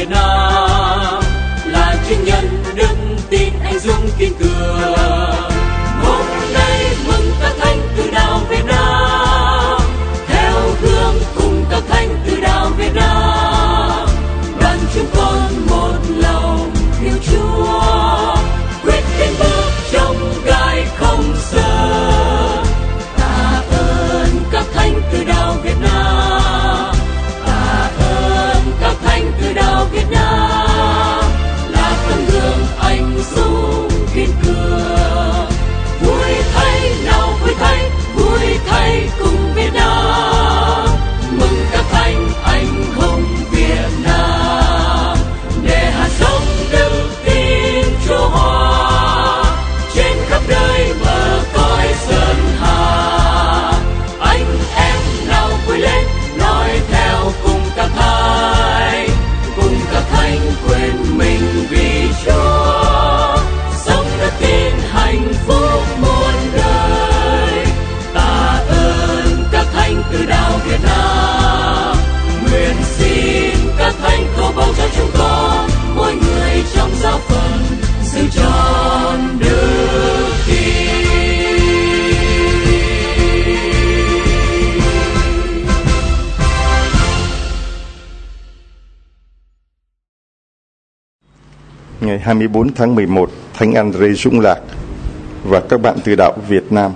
Việt Nam, là chứng nhân đức tin anh dũng kiên cường. Hôm nay mừng các thánh từ đạo Việt Nam, theo gương cùng các thánh từ đạo Việt Nam. Đoàn chúng con một lòng yêu Chúa, quyết tiến bước trong gai không sợ. Tạ ơn các thánh từ đạo Việt Nam, tạ ơn các thánh từ đạo Việt Nam, là tấm gương anh dũng kiên cường. Vui thay nào vui thay cùng Việt Nam, mừng các thánh anh hùng Việt Nam. Để hạt giống đức tin Chúa hoa trên khắp nơi bờ cõi sơn hà. Anh em nào vui lên nói theo cùng các thánh quên mình vì Chúa, sống đức tin hạnh phúc muôn đời. Tạ ơn các thánh từ đạo Việt Nam, nguyện xin các thánh cầu bầu cho chúng con, mỗi người trong giáo phận giữ trọn đức tin. Ngày 24 tháng 11, Thánh Andre Dũng Lạc và các bạn từ đạo Việt Nam.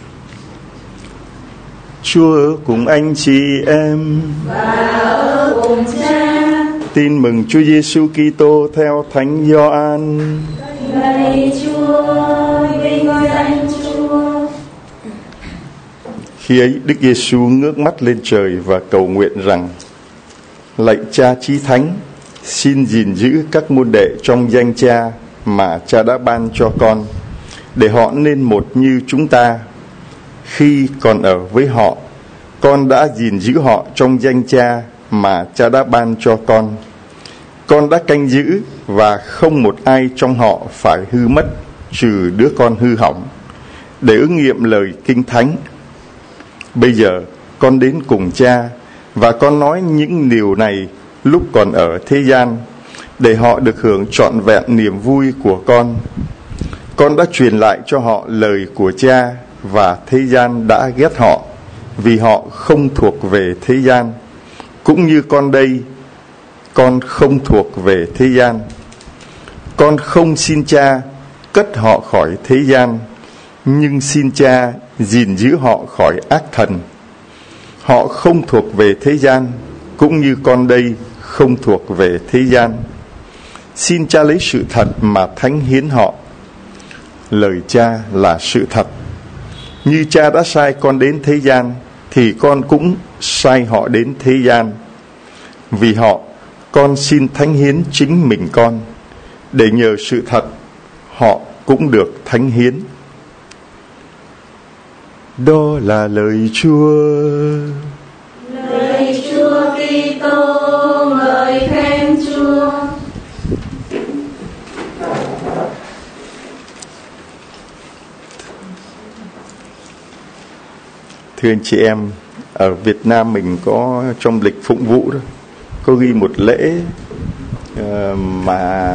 Chúa ở cùng anh chị em và ở cùng Cha. Tin mừng Chúa Giêsu Kitô theo Thánh Gioan. Lạy Chúa, vinh danh Chúa. Khi ấy Đức Giêsu ngước mắt lên trời và cầu nguyện rằng: Lạy Cha Chí Thánh, xin gìn giữ các môn đệ trong danh Cha mà Cha đã ban cho con, để họ nên một như chúng ta. Khi còn ở với họ, con đã gìn giữ họ trong danh Cha mà Cha đã ban cho con. Con đã canh giữ và không một ai trong họ phải hư mất, trừ đứa con hư hỏng, để ứng nghiệm lời Kinh Thánh. Bây giờ con đến cùng Cha, và con nói những điều này lúc còn ở thế gian, để họ được hưởng trọn vẹn niềm vui của con. Con đã truyền lại cho họ lời của Cha, và thế gian đã ghét họ, vì họ không thuộc về thế gian. Cũng như con đây, con không thuộc về thế gian. Con không xin Cha cất họ khỏi thế gian, nhưng xin Cha gìn giữ họ khỏi ác thần. Họ không thuộc về thế gian, cũng như con đây không thuộc về thế gian. Xin Cha lấy sự thật mà thánh hiến họ. Lời Cha là sự thật. Như Cha đã sai con đến thế gian, thì con cũng sai họ đến thế gian. Vì họ, con xin thánh hiến chính mình con, để nhờ sự thật họ cũng được thánh hiến. Đó là lời Chúa. Lời Chúa Kitô, ngợi khen Chúa. Thưa anh chị em, ở Việt Nam mình có trong lịch phụng vụ đó, có ghi một lễ mà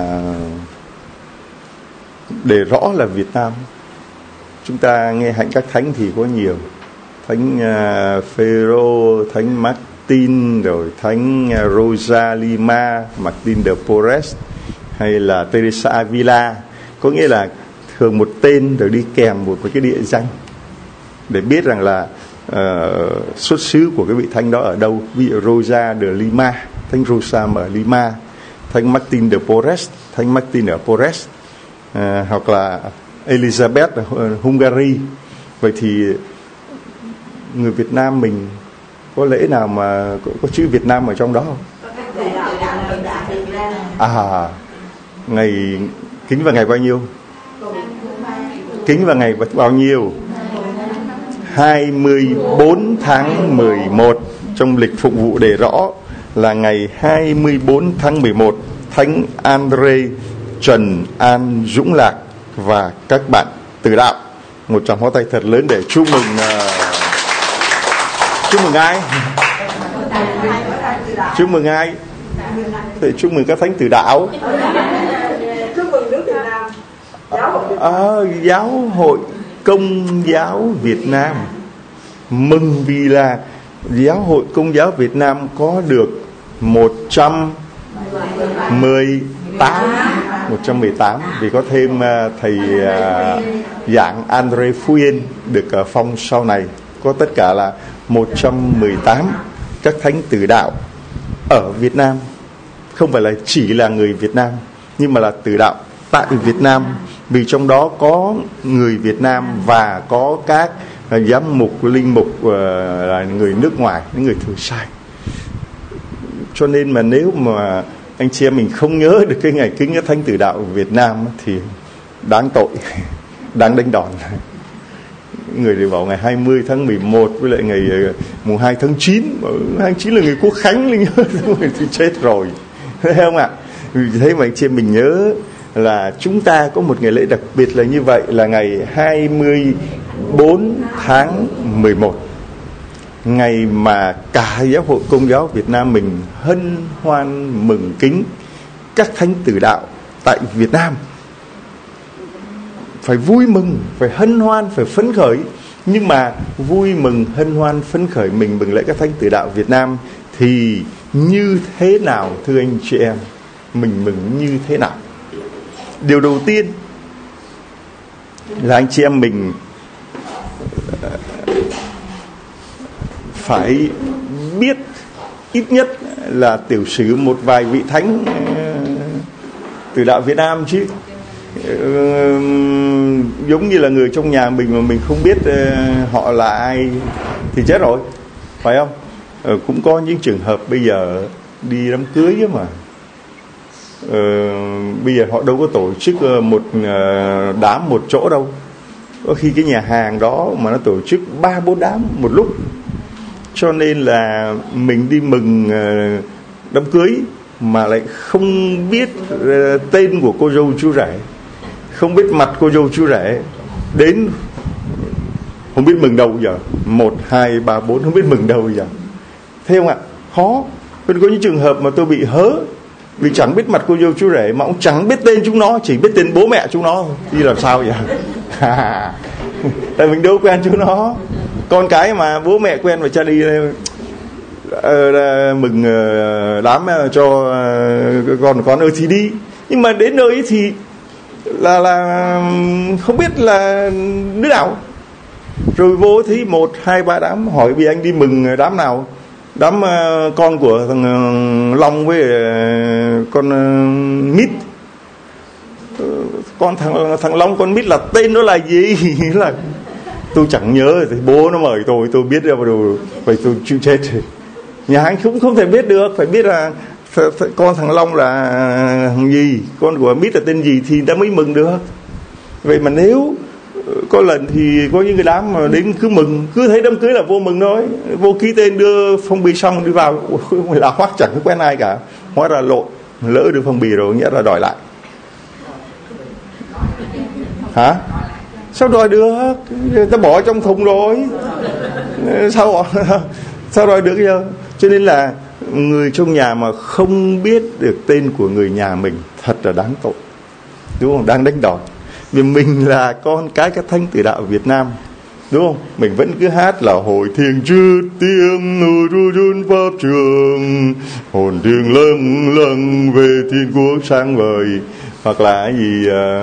để rõ là Việt Nam. Chúng ta nghe hạnh các thánh thì có nhiều, Thánh Phêrô, Thánh Martin, rồi Thánh Rosalima, Martin de Porres, hay là Teresa Avila. Có nghĩa là thường một tên rồi đi kèm một cái địa danh để biết rằng là xuất xứ của cái vị thánh đó ở đâu. Ví dụ Rosa de Lima, Thánh Rosa ở Lima, Thánh Martin de Porres, Thánh Martin ở Porres, hoặc là Elizabeth ở Hungary. Vậy thì người Việt Nam mình có lễ nào mà có chữ Việt Nam ở trong đó không? Ngày kính vào ngày bao nhiêu? Kính vào ngày bao nhiêu? 24 tháng 11. Trong lịch phụng vụ để rõ là ngày 24 tháng 11, Thánh Andre Trần An Dũng Lạc và các bạn từ đạo. Một tràng pháo tay thật lớn để chúc mừng. Chúc mừng ai? Chúc mừng ai? Để chúc mừng các thánh tử đạo. Chúc mừng nước Việt Nam. Giáo hội Công giáo Việt Nam. Mừng vì là Giáo hội Công giáo Việt Nam có được 118, vì có thêm thầy giảng Andre Fuyen được phong sau này. Có tất cả là 118 các thánh tử đạo ở Việt Nam. Không phải là chỉ là người Việt Nam, nhưng mà là tử đạo tại Việt Nam, vì trong đó có người Việt Nam và có các giám mục, linh mục là người nước ngoài, những người thừa sai. Cho nên mà nếu mà anh chị em mình không nhớ được cái ngày kính các thánh tử đạo Việt Nam thì đáng tội, đáng đánh đòn. Người thì bảo ngày 20 tháng 11 với lại ngày mùng 2 tháng 9. 29 là ngày Quốc Khánh, linh nhớ thì chết rồi. Thấy không ạ? Vì thế mà anh chị em mình nhớ là chúng ta có một ngày lễ đặc biệt là như vậy, là ngày 24 tháng 11. Ngày mà cả Giáo hội Công giáo Việt Nam mình hân hoan mừng kính các thánh tử đạo tại Việt Nam. Phải vui mừng, phải hân hoan, phải phấn khởi. Nhưng mà vui mừng, hân hoan, phấn khởi mình mừng lễ các thánh tử đạo Việt Nam thì như thế nào thưa anh chị em? Mình mừng như thế nào? Điều đầu tiên là anh chị em mình phải biết ít nhất là tiểu sử một vài vị thánh tử đạo Việt Nam chứ. Giống như là người trong nhà mình mà mình không biết họ là ai thì chết rồi, phải không? Cũng có những trường hợp bây giờ đi đám cưới mà bây giờ họ đâu có tổ chức một đám một chỗ đâu. Có khi cái nhà hàng đó mà nó tổ chức 3-4 đám một lúc. Cho nên là mình đi mừng đám cưới mà lại không biết tên của cô dâu chú rể, không biết mặt cô dâu chú rể, đến không biết mừng đâu giờ, 1, 2, 3, 4 không biết mừng đâu giờ. Thấy không ạ? Khó. Có những trường hợp mà tôi bị hớ vì chẳng biết mặt cô dâu chú rể, mà cũng chẳng biết tên chúng nó, chỉ biết tên bố mẹ chúng nó. Đi làm sao vậy? Tại mình đâu quen chúng nó. Con cái mà bố mẹ quen và cha đi mừng đám cho con ơi thì đi. Nhưng mà đến nơi thì là không biết là đứa nào. Rồi vô thấy 1, 2, 3 đám, hỏi vì anh đi mừng đám nào? Đám con của thằng Long với con Mít. Con thằng Long con Mít là tên nó là gì? Là tôi chẳng nhớ, thì bố nó mời tôi biết ra rồi, vậy tôi chịu chết. Nhà anh cũng không thể biết được, phải biết là con thằng Long là thằng gì, con của Mít là tên gì thì đã mới mừng được. Vậy mà nếu có lần thì có những cái đám mà đến cứ mừng, cứ thấy đám cưới là vô mừng thôi, vô ký tên đưa phong bì xong đi vào, là hoắc chẳng quen ai cả, hóa ra lộn, lỡ đưa phong bì rồi nghĩa là đòi lại. Hả? Sao đòi được? Ta bỏ trong thùng rồi, sao đòi được giờ? Cho nên là người trong nhà mà không biết được tên của người nhà mình thật là đáng tội, đúng không? Đang đánh đòn. Vì mình là con cái các thánh tử đạo Việt Nam, đúng không? Mình vẫn cứ hát là hồi thiêng trước tiếng nụ ru run pháp trường, hồn thiêng lâng lâng về thiên quốc sáng vời, hoặc là cái gì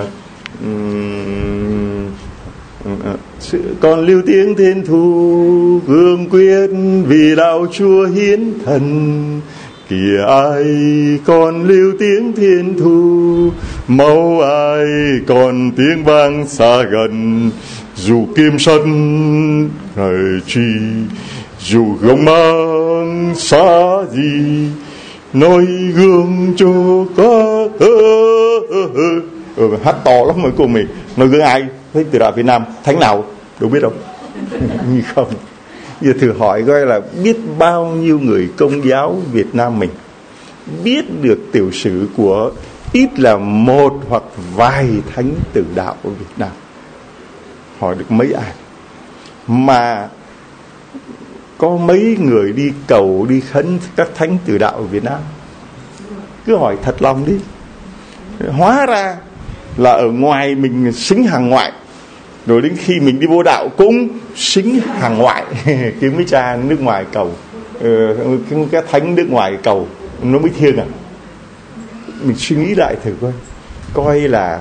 còn lưu tiếng thiên thu gương quyết vì đạo Chúa hiến thần. Kìa ai còn lưu tiếng thiên thu, máu ai còn tiếng vang xa gần. Dù kim sắt ngày chi, dù gông mang xa gì, nói gương cho các hát to lắm rồi cô mình. Nói gương ai? Thánh tử đạo Việt Nam, thánh nào? Đâu biết đâu. Như không. Giờ thử hỏi coi là biết bao nhiêu người Công giáo Việt Nam mình biết được tiểu sử của ít là một hoặc vài thánh tử đạo của Việt Nam. Hỏi được mấy ai? Mà có mấy người đi cầu, đi khấn các thánh tử đạo ở Việt Nam? cứ hỏi thật lòng đi. Hóa ra là ở ngoài mình xính hàng ngoại, rồi đến khi mình đi vô đạo cũng xính hàng ngoại. Cái mấy cha nước ngoài cầu, cái thánh nước ngoài cầu nó mới thiêng à. Mình suy nghĩ lại thử coi là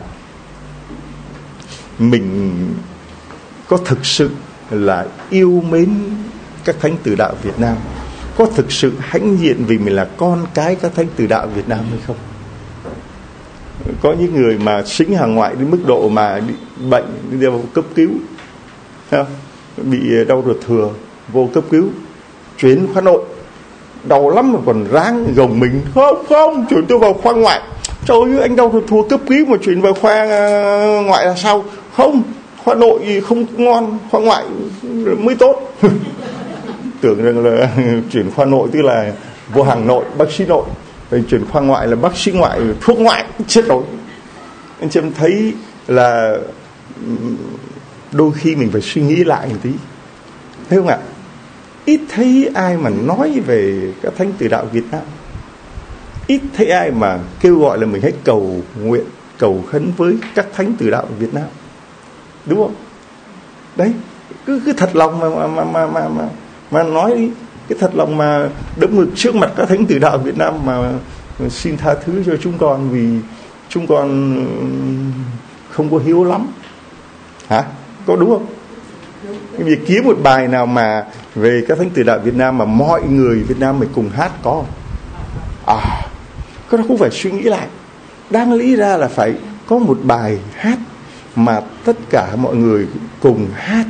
mình có thực sự là yêu mến các thánh tử đạo Việt Nam, có thực sự hãnh diện vì mình là con cái các thánh tử đạo Việt Nam hay không. Có những người mà xính hàng ngoại đến mức độ mà bị bệnh đi vào cấp cứu, bị đau ruột thừa vô cấp cứu, chuyển khoa nội đau lắm mà còn ráng gồng mình, không chuyển tôi vào khoa ngoại. Trời ơi, anh đau ruột thừa cấp cứu mà chuyển vào khoa ngoại là sao? Không, khoa nội không ngon, khoa ngoại mới tốt. Tưởng rằng là chuyển khoa nội tức là vô hàng nội, bác sĩ nội, rồi chuyển khoa ngoại là bác sĩ ngoại, thuốc ngoại, chết rồi. Anh chị em thấy là đôi khi mình phải suy nghĩ lại một tí, thấy không ạ? Ít thấy ai mà nói về các thánh tử đạo Việt Nam, ít thấy ai mà kêu gọi là mình hãy cầu nguyện, cầu khấn với các thánh tử đạo Việt Nam, đúng không? Đấy, cứ thật lòng mà nói đi, cái thật lòng mà đẫm ngực trước mặt các thánh tử đạo Việt Nam mà xin tha thứ cho chúng con vì chúng con không có hiếu lắm. Hả? Có đúng không? Cái việc kiếm một bài nào mà về các thánh tử đạo Việt Nam mà mọi người Việt Nam mình cùng hát có không? Cái đó cũng phải suy nghĩ lại. Đáng lý ra là phải có một bài hát mà tất cả mọi người cùng hát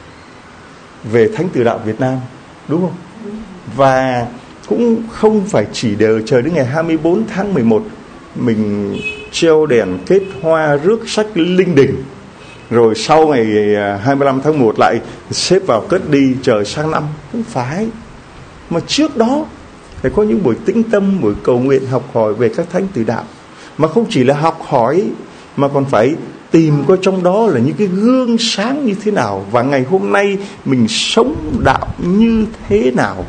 về thánh tử đạo Việt Nam, đúng không? Và cũng không phải chỉ chờ đến ngày 24 tháng 11 mình treo đèn kết hoa rước sách linh đình, rồi sau ngày 25 tháng 1 lại xếp vào cất đi chờ sang năm. Không phải. Mà trước đó phải có những buổi tĩnh tâm, buổi cầu nguyện học hỏi về các thánh tử đạo. Mà không chỉ là học hỏi mà còn phải tìm coi trong đó là những cái gương sáng như thế nào, và ngày hôm nay mình sống đạo như thế nào.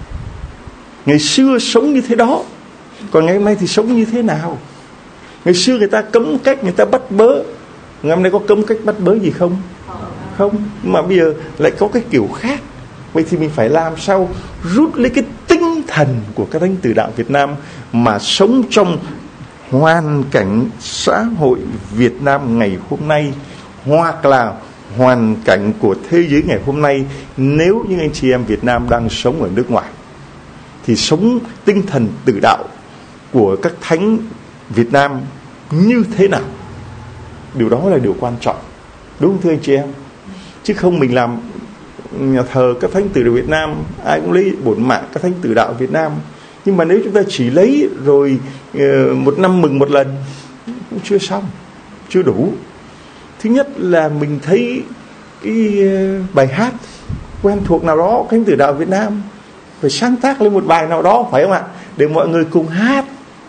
Ngày xưa sống như thế đó, còn ngày hôm nay thì sống như thế nào? Ngày xưa người ta cấm cách, người ta bắt bớ, ngày hôm nay có cấm cách bắt bớ gì không? Không, mà bây giờ lại có cái kiểu khác. Vậy thì mình phải làm sao rút lấy cái tinh thần của các thánh tử đạo Việt Nam mà sống trong hoàn cảnh xã hội Việt Nam ngày hôm nay, hoặc là hoàn cảnh của thế giới ngày hôm nay. Nếu những anh chị em Việt Nam đang sống ở nước ngoài thì sống tinh thần tử đạo của các thánh Việt Nam như thế nào? Điều đó là điều quan trọng, đúng không thưa anh chị em? Chứ không mình làm nhà thờ các thánh tử đạo Việt Nam, ai cũng lấy bổn mạng các thánh tử đạo Việt Nam. Nhưng mà nếu chúng ta chỉ lấy rồi một năm mừng một lần cũng chưa xong, chưa đủ. Thứ nhất là mình thấy cái bài hát quen thuộc nào đó thánh tử đạo Việt Nam, phải sáng tác lên một bài nào đó, phải không ạ? Để mọi người cùng hát,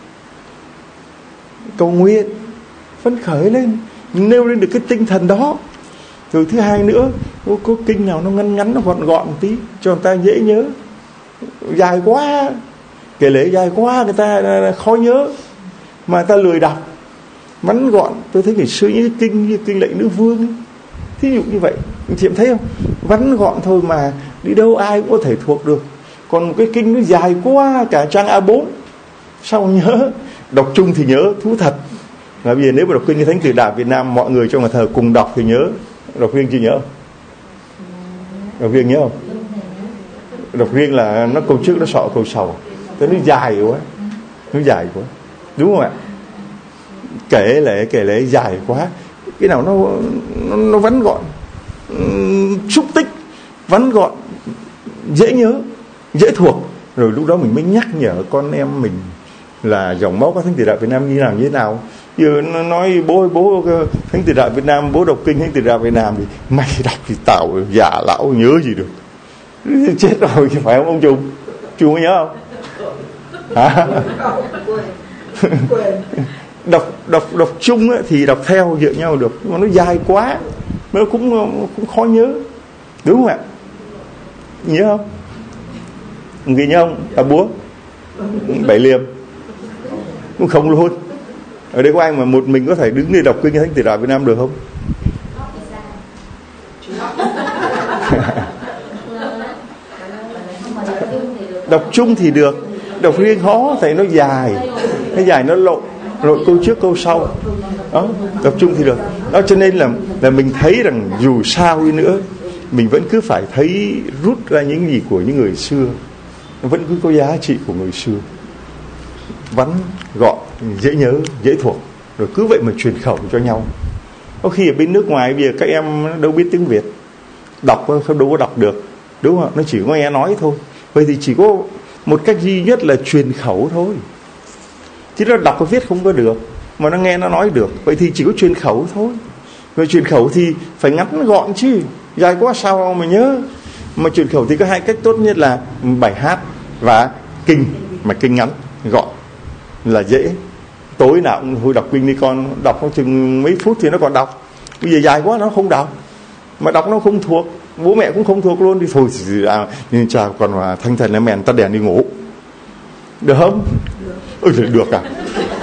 cầu nguyện, phấn khởi lên, nêu lên được cái tinh thần đó. Rồi thứ hai nữa, có kinh nào nó ngắn ngắn, nó gọn gọn một tí cho người ta dễ nhớ. Dài quá, kể lễ dài quá người ta khó nhớ mà người ta lười đọc. Ngắn gọn, tôi thấy ngày xưa như kinh lệnh nữ vương, thí dụ như vậy, chị em thấy không? Ngắn gọn thôi mà đi đâu ai cũng có thể thuộc được. Còn một cái kinh nó dài quá, cả trang A4, sao nhớ? Đọc chung thì nhớ, thú thật. Và bây giờ nếu mà đọc kinh như thánh tử đạo Việt Nam, mọi người trong nhà thờ cùng đọc thì nhớ. Đọc riêng chưa nhớ? Đọc riêng nhớ không? Đọc riêng là nó câu trước nó sọ câu sau, nó dài quá, nó dài quá, đúng không ạ? Kể lễ dài quá, cái nào nó vắn gọn, xúc tích, vắn gọn, dễ nhớ, dễ thuộc. Rồi lúc đó mình mới nhắc nhở con em mình là dòng máu các thánh tử đạo Việt Nam như thế nào. Giờ nó nói bố thánh tử đạo Việt Nam, bố đọc kinh thánh tử đạo Việt Nam thì mày đọc thì tao già lão nhớ gì được, chết rồi, phải không ông Trung? Trung có nhớ không? Hả? đọc chung thì đọc theo dựa nhau được, nhưng mà nó dài quá nó cũng khó nhớ, đúng không ạ? Nhớ không? Ghi nhớ không? À búa, Bảy Liềm, cũng không luôn. Ở đây có ai mà một mình có thể đứng để đọc kinh Thánh Tử Đạo Việt Nam được không? Đọc chung thì được, đọc riêng khó, tại nó dài, nó lộn câu trước câu sau. Đó, đọc chung thì được. Đó, cho nên là mình thấy rằng dù sao đi nữa, mình vẫn cứ phải thấy rút ra những gì của những người xưa, nó vẫn cứ có giá trị của người xưa, vắn gọn, dễ nhớ, dễ thuộc, rồi cứ vậy mà truyền khẩu cho nhau. Có khi ở bên nước ngoài bây giờ các em đâu biết tiếng Việt, đọc không đâu có đọc được, đúng không? Nó chỉ có nghe nói thôi. Vậy thì chỉ có một cách duy nhất là truyền khẩu thôi. Chứ nó đọc và viết không có được, mà nó nghe nó nói được. Vậy thì chỉ có truyền khẩu thôi. Rồi truyền khẩu thì phải ngắn gọn chứ, dài quá sao mà nhớ. Mà truyền khẩu thì có hai cách tốt nhất là bài hát và kinh. Mà kinh ngắn, gọn là dễ. Tối nào cũng thôi đọc kinh đi con, đọc nó chừng mấy phút thì nó còn đọc. Bây giờ dài quá nó không đọc, mà đọc nó không thuộc, bố mẹ cũng không thuộc luôn thì thôi nhưng chào còn mà thanh thần em mèn tắt đèn đi ngủ được không? Được à?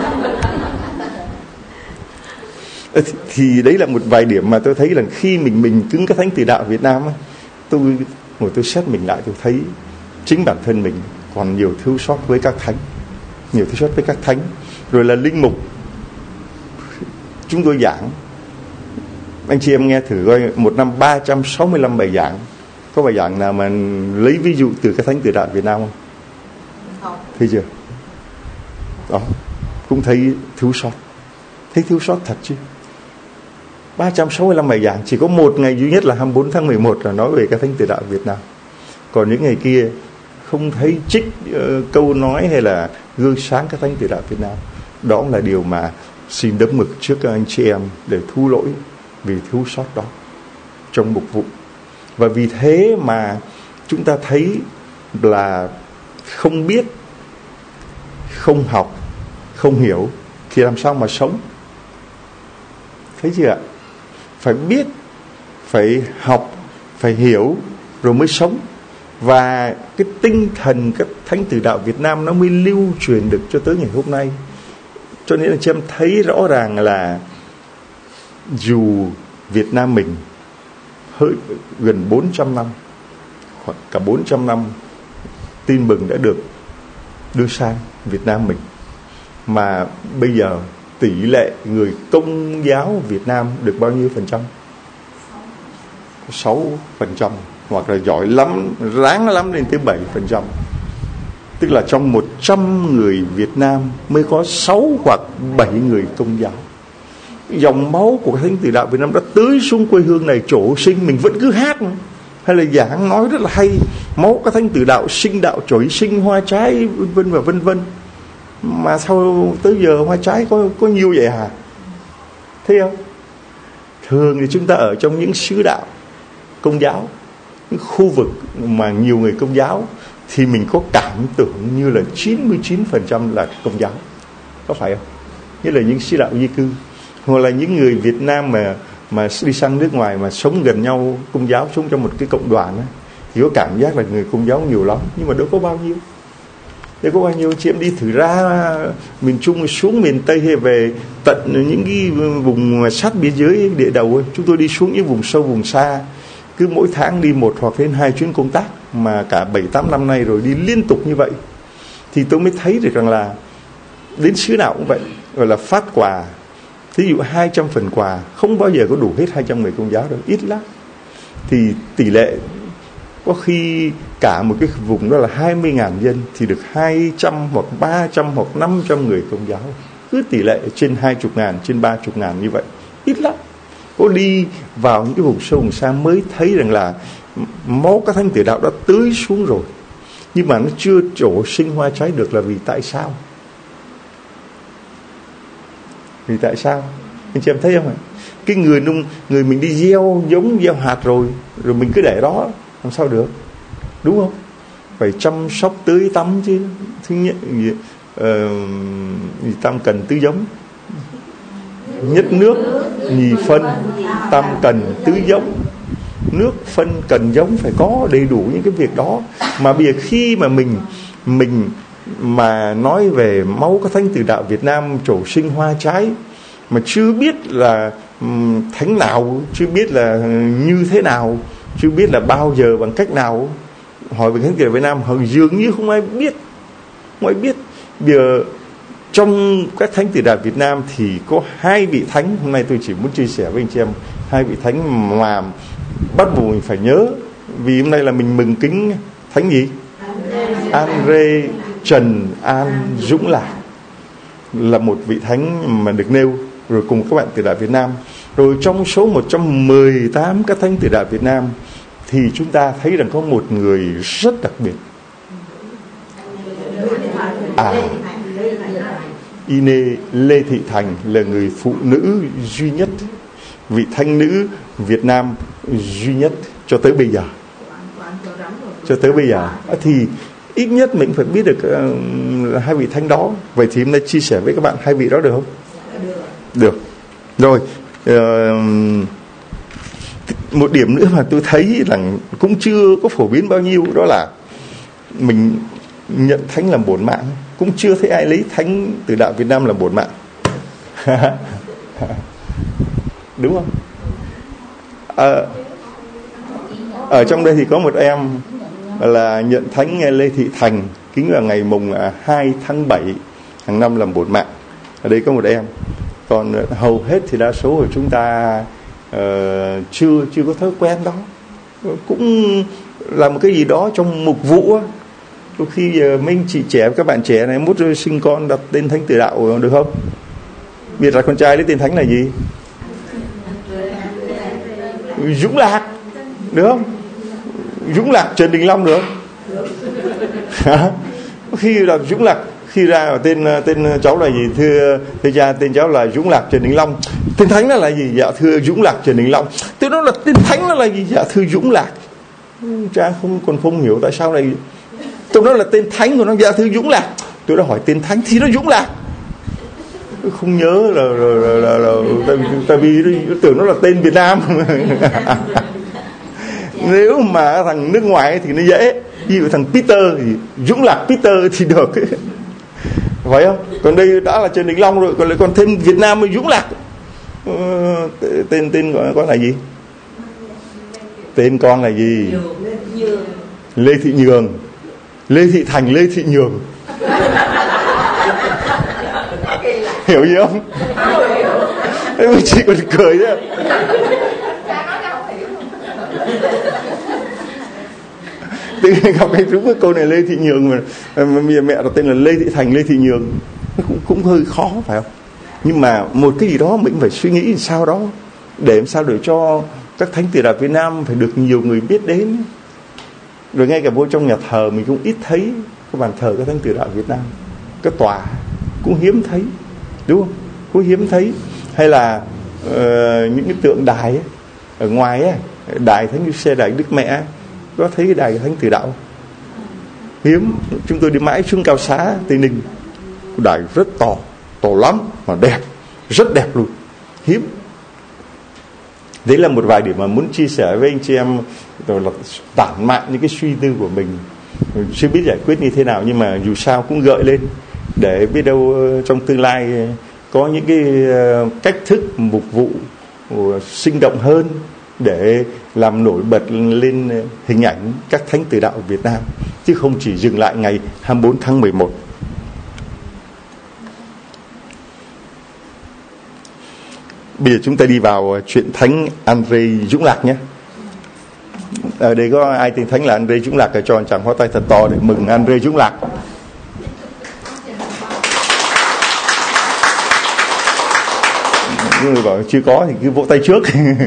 Thì đấy là một vài điểm mà tôi thấy là khi mình cứng cái Thánh Tử Đạo Việt Nam ấy, tôi xét mình lại, tôi thấy chính bản thân mình còn nhiều thiếu sót với các thánh, rồi là linh mục chúng tôi giảng, anh chị em nghe thử coi, một năm 365 bài giảng, có bài giảng nào mà lấy ví dụ từ cái Thánh Tử Đạo Việt Nam không? Thấy chưa? Đó, cũng thấy thiếu sót thật chứ. 365 bài giảng, chỉ có một ngày duy nhất là 24 tháng 11 là nói về cái Thánh Tử Đạo Việt Nam. Còn những ngày kia không thấy trích câu nói hay là gương sáng cái Thánh Tử Đạo Việt Nam. Đó là điều mà xin đấm mực trước các anh chị em để thu lỗi vì thiếu sót đó trong mục vụ. Và vì thế mà chúng ta thấy là không biết, không học, không hiểu thì làm sao mà sống. Thấy chưa ạ? Phải biết, phải học, phải hiểu rồi mới sống. Và cái tinh thần các Thánh Tử Đạo Việt Nam nó mới lưu truyền được cho tới ngày hôm nay. Cho nên là chị em thấy rõ ràng là dù Việt Nam mình gần 400 năm, khoảng cả 400 năm tin mừng đã được đưa sang Việt Nam mình, mà bây giờ tỷ lệ người Công giáo Việt Nam được bao nhiêu phần trăm? 6%, hoặc là giỏi lắm, ráng lắm lên tới 7%. Tức là trong 100 người Việt Nam mới có 6 hoặc 7 người Công giáo. Dòng máu của Thánh Tử Đạo Việt Nam đã tưới xuống quê hương này trổ sinh. Mình vẫn cứ hát hay là giảng nói rất là hay, máu các Thánh Tử Đạo sinh đạo trổ sinh hoa trái vân và vân vân. Mà sao tới giờ hoa trái có nhiều vậy hả? Thấy không? Thường thì chúng ta ở trong những xứ đạo Công giáo, những khu vực mà nhiều người Công giáo, thì mình có cảm tưởng như là 99% là Công giáo. Có phải không? Như là những xứ đạo di cư, hoặc là những người Việt Nam mà đi sang nước ngoài mà sống gần nhau, Công giáo sống trong một cái cộng đoàn ấy, thì có cảm giác là người Công giáo nhiều lắm. Nhưng mà đâu có bao nhiêu. Để có bao nhiêu chị em đi thử ra miền Trung xuống miền Tây hay về tận những cái vùng sát biên giới địa đầu ấy. Chúng tôi đi xuống những vùng sâu vùng xa, cứ mỗi tháng đi 1 hoặc đến 2 chuyến công tác, mà cả 7-8 năm nay rồi đi liên tục như vậy, thì tôi mới thấy được rằng là đến xứ nào cũng vậy, gọi là phát quà. Thí dụ 200 phần quà không bao giờ có đủ hết 200 người Công giáo đâu, ít lắm. Thì tỷ lệ có khi cả một cái vùng đó là 20.000 dân thì được 200 hoặc 300 hoặc 500 người Công giáo. Cứ tỷ lệ trên 20.000, trên 30.000 như vậy, ít lắm. Có đi vào những cái vùng sâu vùng xa mới thấy rằng là máu các Thánh Tử Đạo đã tưới xuống rồi, nhưng mà nó chưa trổ sinh hoa trái được. Là vì tại sao? Vì tại sao? Anh chị em thấy không ạ? Cái người mình đi gieo giống, gieo hạt rồi mình cứ để đó, làm sao được? Đúng không? Phải chăm sóc tưới tắm chứ. Thứ nhất tam cần tưới giống, nhất nước, nhì phân, tam cần tưới giống. Nước, phân, cần, giống phải có đầy đủ những cái việc đó. Mà bây giờ khi mà mình mà nói về máu các thánh tử đạo Việt Nam trổ sinh hoa trái, mà chưa biết là thánh nào, chưa biết là như thế nào, chưa biết là bao giờ bằng cách nào. Hỏi về thánh tử đạo Việt Nam dường như không ai biết. Không ai biết. Bây giờ trong các thánh tử đạo Việt Nam thì có 2 vị thánh. Hôm nay tôi chỉ muốn chia sẻ với anh chị em 2 vị thánh mà bắt buộc mình phải nhớ. Vì hôm nay là mình mừng kính thánh gì? Andre Trần An Dũng Lạc là một vị thánh mà được nêu rồi cùng các bạn tử đạo Việt Nam. Rồi trong số 118 các thánh tử đạo Việt Nam thì chúng ta thấy rằng có một người rất đặc biệt. Ine Lê Thị Thành là người phụ nữ duy nhất, vị thánh nữ Việt Nam duy nhất cho tới bây giờ. Cho tới bây giờ thì ít nhất mình phải biết được 2 vị thánh đó. Vậy thì hôm nay chia sẻ với các bạn 2 vị đó được không? Được. Rồi một điểm nữa mà tôi thấy rằng cũng chưa có phổ biến bao nhiêu, đó là mình nhận thánh làm bổn mạng. Cũng chưa thấy ai lấy thánh tử đạo Việt Nam làm bổn mạng. Đúng không? Ở trong đây thì có một em là nhận thánh Lê Thị Thành kính vào ngày mùng 2 tháng 7 hàng năm làm bổn mạng. Ở đây có một em. Còn hầu hết thì đa số của chúng ta chưa có thói quen đó. Cũng là một cái gì đó trong mục vụ. Có khi mấy anh chị trẻ, các bạn trẻ này mốt sinh con đặt tên thánh tử đạo được không? Biết là con trai lấy tên thánh là gì? Dũng Lạc, được không? Dũng Lạc Trần Đình Long được không? Khi là Dũng Lạc, khi ra tên cháu là gì? Thưa cha, tên cháu là Dũng Lạc Trần Đình Long. Tên thánh là gì? Dạ thưa Dũng Lạc Trần Đình Long. Tên đó là tên thánh là gì? Dạ thưa Dũng Lạc. Cha không hiểu tại sao này. Tôi nói là tên thánh của nó, dạ thưa Dũng Lạc. Tôi đã hỏi tên thánh thì nó Dũng Lạc. Tôi không nhớ là tại vì tôi tưởng nó là tên Việt Nam. Nếu mà thằng nước ngoài thì nó dễ. Ví dụ thằng Peter thì Dũng Lạc Peter thì được. Phải không? Còn đây đã là Trần Đình Long rồi, còn lại còn thêm Việt Nam với Dũng Lạc. Tên con là gì? Tên con là gì? Lê Thị Nhường. Lê Thị Thành, Lê Thị Nhường. Hiểu gì không? Em chị còn cười chứ. Tự nhiên gặp cái đúng cái câu này Lê Thị Nhường mà mẹ đặt tên là Lê Thị Thành, Lê Thị Nhường, nó cũng hơi khó phải không? Nhưng mà một cái gì đó mình phải suy nghĩ sao đó để làm sao để cho các thánh tử đạo Việt Nam phải được nhiều người biết đến. Rồi ngay cả vô trong nhà thờ mình cũng ít thấy cái bàn thờ các thánh tử đạo Việt Nam, cái tòa cũng hiếm thấy, đúng không? Cũng hiếm thấy. Hay là những cái tượng đài ấy, ở ngoài ấy, đài Thánh Đức Xe, đài Đức Mẹ, có thấy cái đài thánh tử đạo hiếm. Chúng tôi đi mãi xuống Cao Xá, Tây Ninh, đài rất to lắm mà đẹp, rất đẹp luôn, hiếm. Đấy là một vài điểm mà muốn chia sẻ với anh chị em, rồi là tản mạn những cái suy tư của mình. Chưa biết giải quyết như thế nào, nhưng mà dù sao cũng gợi lên để biết đâu trong tương lai có những cái cách thức mục vụ sinh động hơn để làm nổi bật lên hình ảnh các thánh tử đạo Việt Nam, chứ không chỉ dừng lại ngày 24 tháng 11. Bây giờ chúng ta đi vào chuyện thánh Andre Dũng Lạc nhé. Ở đây có ai tên thánh là Andre Dũng Lạc, cho chàng hóa tay thật to để mừng Andre Dũng Lạc. Những người bảo chưa có thì cứ vỗ tay trước.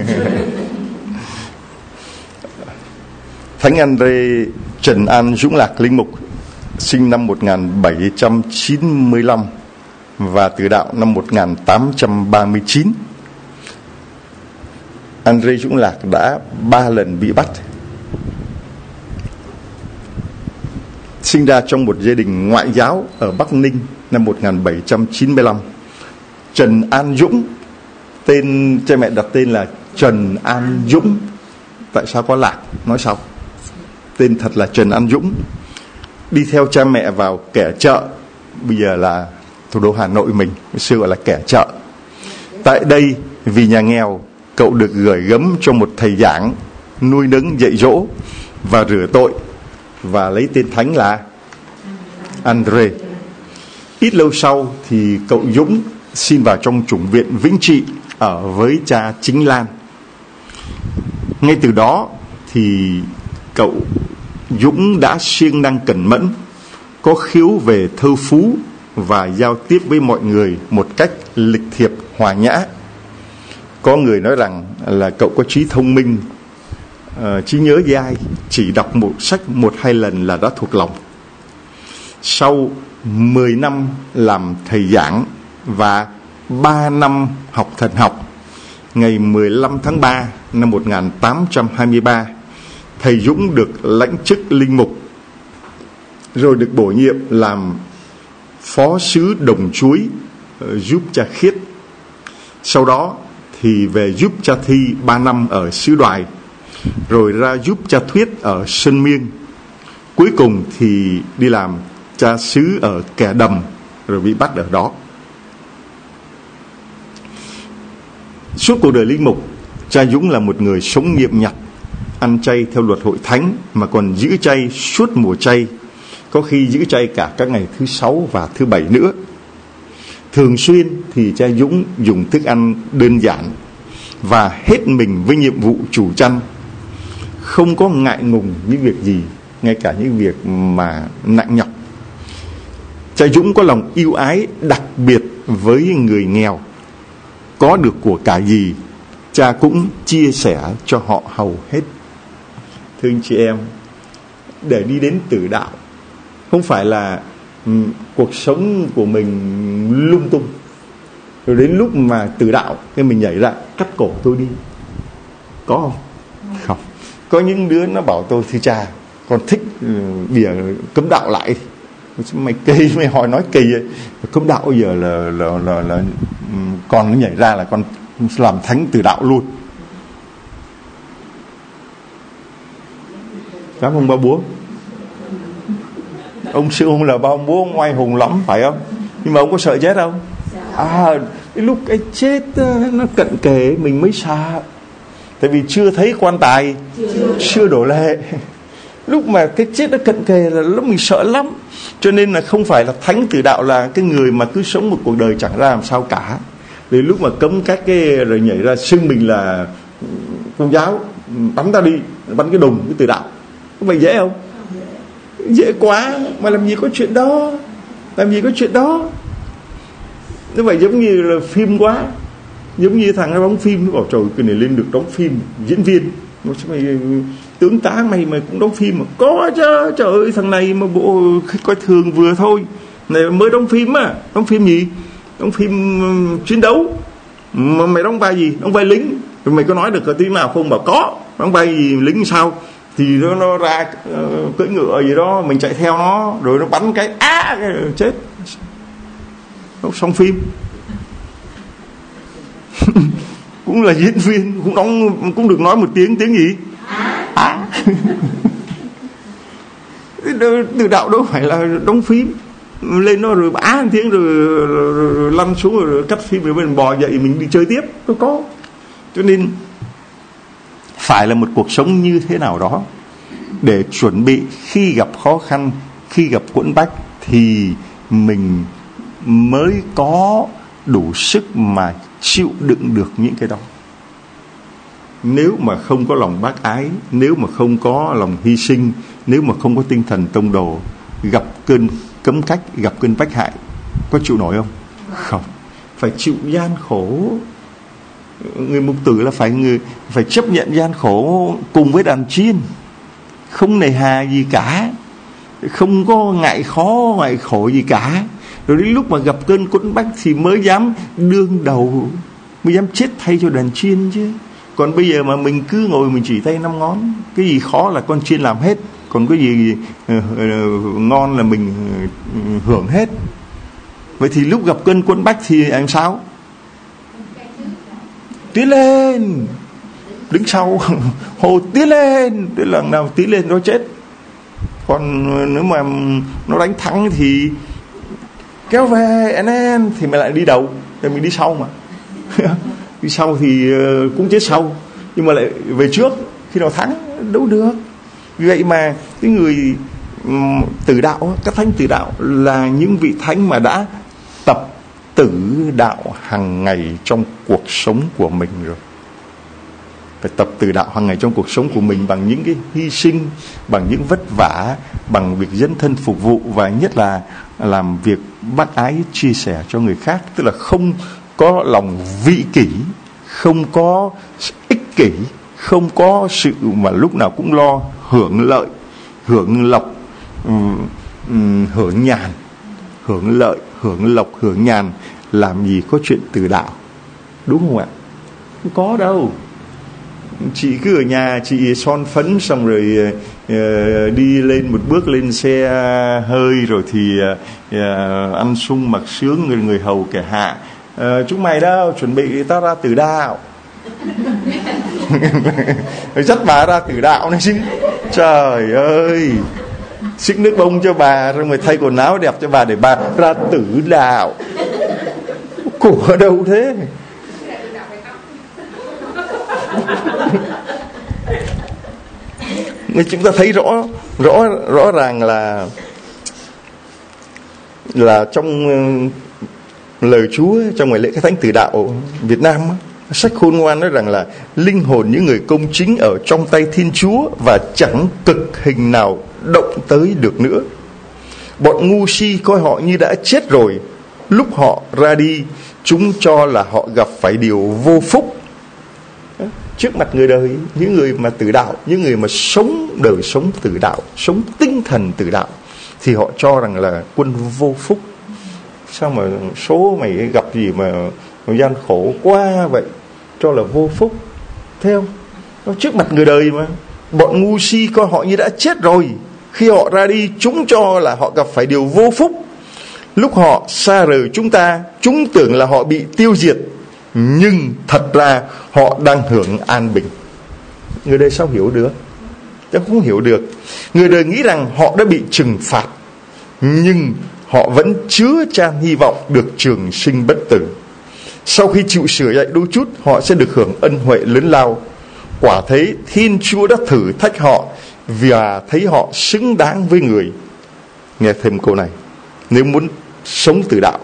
Thánh Andre Trần An Dũng Lạc linh mục, sinh năm 1795 và tử đạo năm 1839. Andre Dũng Lạc đã 3 lần bị bắt. Sinh ra trong một gia đình ngoại giáo ở Bắc Ninh năm 1795. Trần An Dũng, tên cha mẹ đặt tên là Trần An Dũng. Tại sao có Lạc? Nói sau. Tên thật là Trần An Dũng. đi theo cha mẹ vào kẻ chợ, bây giờ là thủ đô Hà Nội mình, xưa gọi là kẻ chợ. Tại đây vì nhà nghèo, cậu được gửi gắm cho một thầy giảng nuôi nấng dạy dỗ và rửa tội, và lấy tên thánh là Andre. Ít lâu sau thì cậu Dũng xin vào trong chủng viện Vĩnh Trị ở với cha Chính Lan. Ngay từ đó thì cậu Dũng đã siêng năng cẩn mẫn, có khiếu về thơ phú và giao tiếp với mọi người một cách lịch thiệp hòa nhã. Có người nói rằng là cậu có trí thông minh, trí nhớ dai, chỉ đọc một sách 1-2 lần là đã thuộc lòng. Sau 10 năm làm thầy giảng và 3 năm học thần học, ngày 15 tháng 3 năm 1823, thầy Dũng được lãnh chức linh mục, rồi được bổ nhiệm làm phó sứ Đồng Chuối, giúp cha Khiết. Sau đó thì về giúp cha Thi 3 năm ở xứ Đoài, rồi ra giúp cha Thuyết ở Sơn Miên. Cuối cùng thì đi làm cha xứ ở Kẻ Đầm, rồi bị bắt ở đó. Suốt cuộc đời linh mục, cha Dũng là một người sống nghiêm nhặt, ăn chay theo luật hội thánh, mà còn giữ chay suốt mùa chay, có khi giữ chay cả các ngày thứ 6 và thứ 7 nữa. Thường xuyên thì cha Dũng dùng thức ăn đơn giản và hết mình với nhiệm vụ chủ chăn, không có ngại ngùng những việc gì, ngay cả những việc mà nặng nhọc. Cha Dũng có lòng yêu ái đặc biệt với người nghèo, có được của cải gì cha cũng chia sẻ cho họ hầu hết. Thưa anh chị em, để đi đến tử đạo không phải là cuộc sống của mình lung tung rồi đến lúc mà tử đạo cái mình nhảy ra cắt cổ tôi đi. Có không? Không. Có những đứa nó bảo tôi: thưa cha, con thích bìa cấm đạo lại. Mày kỳ, mày hỏi nói kỳ vậy. Cấm đạo bây giờ là con nó nhảy ra là con làm thánh tử đạo luôn. Dám không ba búa? Ông sư ông là ba ông búa, ông oai hùng lắm phải không? Nhưng mà ông có sợ chết không? Cái lúc cái chết nó cận kề mình mới sợ. Tại vì chưa thấy quan tài, chưa đổ lệ. Lúc mà cái chết nó cận kề là lúc mình sợ lắm. Cho nên là không phải là thánh tử đạo là cái người mà cứ sống một cuộc đời chẳng ra làm sao cả. Đến lúc mà cấm các cái rồi nhảy ra xưng mình là tôn giáo, bắn ta đi, bắn cái đùng cái tử đạo. Có vậy dễ không? Dễ quá, mà làm gì có chuyện đó. Làm gì có chuyện đó. Nó vậy giống như là phim quá. Giống như thằng nó bóng phim, nó bảo trời cái này lên được đóng phim, diễn viên. Nó sẽ mày tướng tá mày cũng đóng phim mà. Có chứ, trời ơi thằng này mà bộ coi thường vừa thôi. Này mới đóng phim à. Đóng phim gì? Đóng phim chiến đấu. Mà mày đóng vai gì? Đóng vai lính. Rồi mày có nói được cái tí nào không? Bảo có. Đóng vai gì lính sao? Thì nó ra cưỡi ngựa gì đó, mình chạy theo nó, rồi nó bắn cái chết. Xong phim. Cũng là diễn viên, cũng đóng, cũng được nói một tiếng gì? Từ đạo đâu phải là đóng phim. Lên nó rồi một tiếng rồi lăn xuống rồi cắt phim rồi mình bò dậy mình đi chơi tiếp. Tôi có. Cho nên phải là một cuộc sống như thế nào đó để chuẩn bị khi gặp khó khăn, khi gặp quẫn bách thì mình mới có đủ sức mà chịu đựng được những cái đó. Nếu mà không có lòng bác ái, nếu mà không có lòng hy sinh, nếu mà không có tinh thần tông đồ, gặp cơn cấm cách, gặp cơn bách hại, có chịu nổi không? Không. Phải chịu gian khổ. Người mục tử là phải chấp nhận gian khổ cùng với đàn chiên, không nề hà gì cả, không có ngại khó ngại khổ gì cả. Rồi đến lúc mà gặp cơn quẫn bách thì mới dám đương đầu, mới dám chết thay cho đàn chiên chứ. Còn bây giờ mà mình cứ ngồi mình chỉ tay 5 ngón, cái gì khó là con chiên làm hết, còn cái gì ngon là mình hưởng hết. Vậy thì lúc gặp cơn quẫn bách thì làm sao? Tiến lên, đứng sau hồ tiến lên, lần nào tiến lên nó chết. Còn nếu mà nó đánh thắng thì kéo về anh thì mày lại đi đầu, thì mình đi sau mà. Đi sau thì cũng chết sau, nhưng mà lại về trước khi nào thắng đâu được. Vì vậy mà cái người tử đạo, các thánh tử đạo là những vị thánh mà đã tập tử đạo hàng ngày trong cuộc sống của mình rồi. Phải tập tử đạo hàng ngày trong cuộc sống của mình bằng những cái hy sinh, bằng những vất vả, bằng việc dấn thân phục vụ, và nhất là làm việc bác ái chia sẻ cho người khác. Tức là không có lòng vị kỷ, không có ích kỷ, không có sự mà lúc nào cũng lo hưởng lợi, hưởng lộc, hưởng nhàn, hưởng lợi, hưởng lộc, hưởng nhàn. Làm gì có chuyện tử đạo, đúng không ạ? Không có đâu. Chị cứ ở nhà chị son phấn xong rồi đi lên một bước lên xe hơi, rồi thì ăn sung mặc sướng, người hầu kẻ hạ chúng mày đâu, chuẩn bị tao ra tử đạo. Dắt bà ra tử đạo này chứ. Trời ơi, xức nước bông cho bà, rồi mày thay quần áo đẹp cho bà để bà ra tử đạo. Của đâu thế? Nên chúng ta thấy rõ ràng là trong lời Chúa, trong ngày lễ các thánh tử đạo Việt Nam, sách Khôn Ngoan nói rằng là linh hồn những người công chính ở trong tay Thiên Chúa và chẳng cực hình nào động tới được nữa. Bọn ngu si coi họ như đã chết rồi, lúc họ ra đi chúng cho là họ gặp phải điều vô phúc. Trước mặt người đời, những người mà tử đạo, những người mà sống đời sống tử đạo, sống tinh thần tử đạo, thì họ cho rằng là quân vô phúc. Sao mà số mày gặp gì mà gian khổ quá vậy, cho là vô phúc. Thấy không? Nó trước mặt người đời mà. Bọn ngu si coi họ như đã chết rồi, khi họ ra đi chúng cho là họ gặp phải điều vô phúc. Lúc họ xa rời chúng ta, chúng tưởng là họ bị tiêu diệt, nhưng thật ra họ đang hưởng an bình. Người đời sao hiểu được? Chắc không hiểu được. Người đời nghĩ rằng họ đã bị trừng phạt, nhưng họ vẫn chứa chan hy vọng được trường sinh bất tử. Sau khi chịu sửa dạy đôi chút, họ sẽ được hưởng ân huệ lớn lao. Quả thế Thiên Chúa đã thử thách họ và thấy họ xứng đáng với người. Nghe thêm câu này. Nếu muốn sống tử đạo,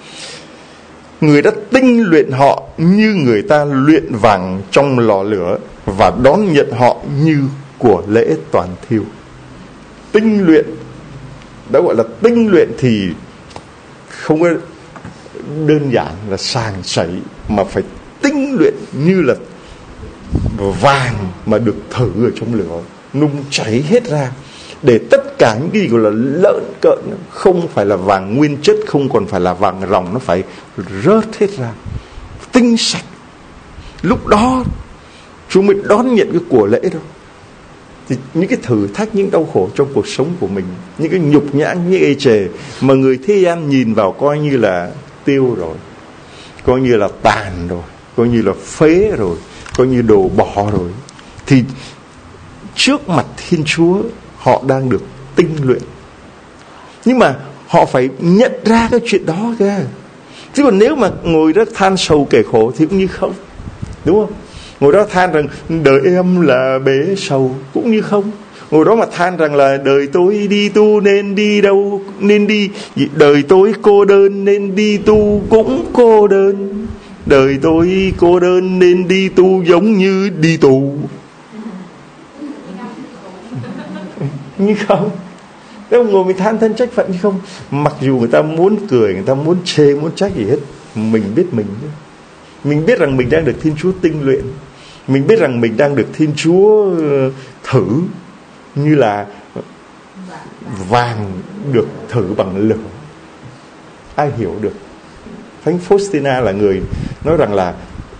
người đã tinh luyện họ như người ta luyện vàng trong lò lửa, và đón nhận họ như của lễ toàn thiêu. Tinh luyện, đã gọi là tinh luyện thì không có đơn giản là sàng sảy, mà phải tinh luyện như là vàng mà được thử ở trong lửa, nung cháy hết ra, để tất cả những cái gì gọi là lợn cợn, không phải là vàng nguyên chất, không còn phải là vàng ròng, nó phải rớt hết ra, tinh sạch. Lúc đó chúng mới đón nhận cái của lễ đó. Thì những cái thử thách, những đau khổ trong cuộc sống của mình, những cái nhục nhã, những ê chề mà người thế gian nhìn vào coi như là tiêu rồi, coi như là tàn rồi, coi như là phế rồi, coi như đồ bỏ rồi, thì trước mặt Thiên Chúa họ đang được tinh luyện. Nhưng mà họ phải nhận ra cái chuyện đó kìa. Chứ còn nếu mà ngồi đó than sầu kể khổ thì cũng như không, đúng không? Ngồi đó than rằng đời em là bể sầu cũng như không. Ngồi đó mà than rằng là đời tôi đi tu nên đi đâu nên đi, đời tôi cô đơn nên đi tu cũng cô đơn, đời tôi cô đơn nên đi tu giống như đi tù. Như không. Nếu ngồi mình than thân trách phận như không. Mặc dù người ta muốn cười, người ta muốn chê, muốn trách gì hết, mình biết mình. Mình biết rằng mình đang được Thiên Chúa tinh luyện. Mình biết rằng mình đang được Thiên Chúa thử, như là vàng được thử bằng lửa. Ai hiểu được? Thánh Faustina là người nói rằng là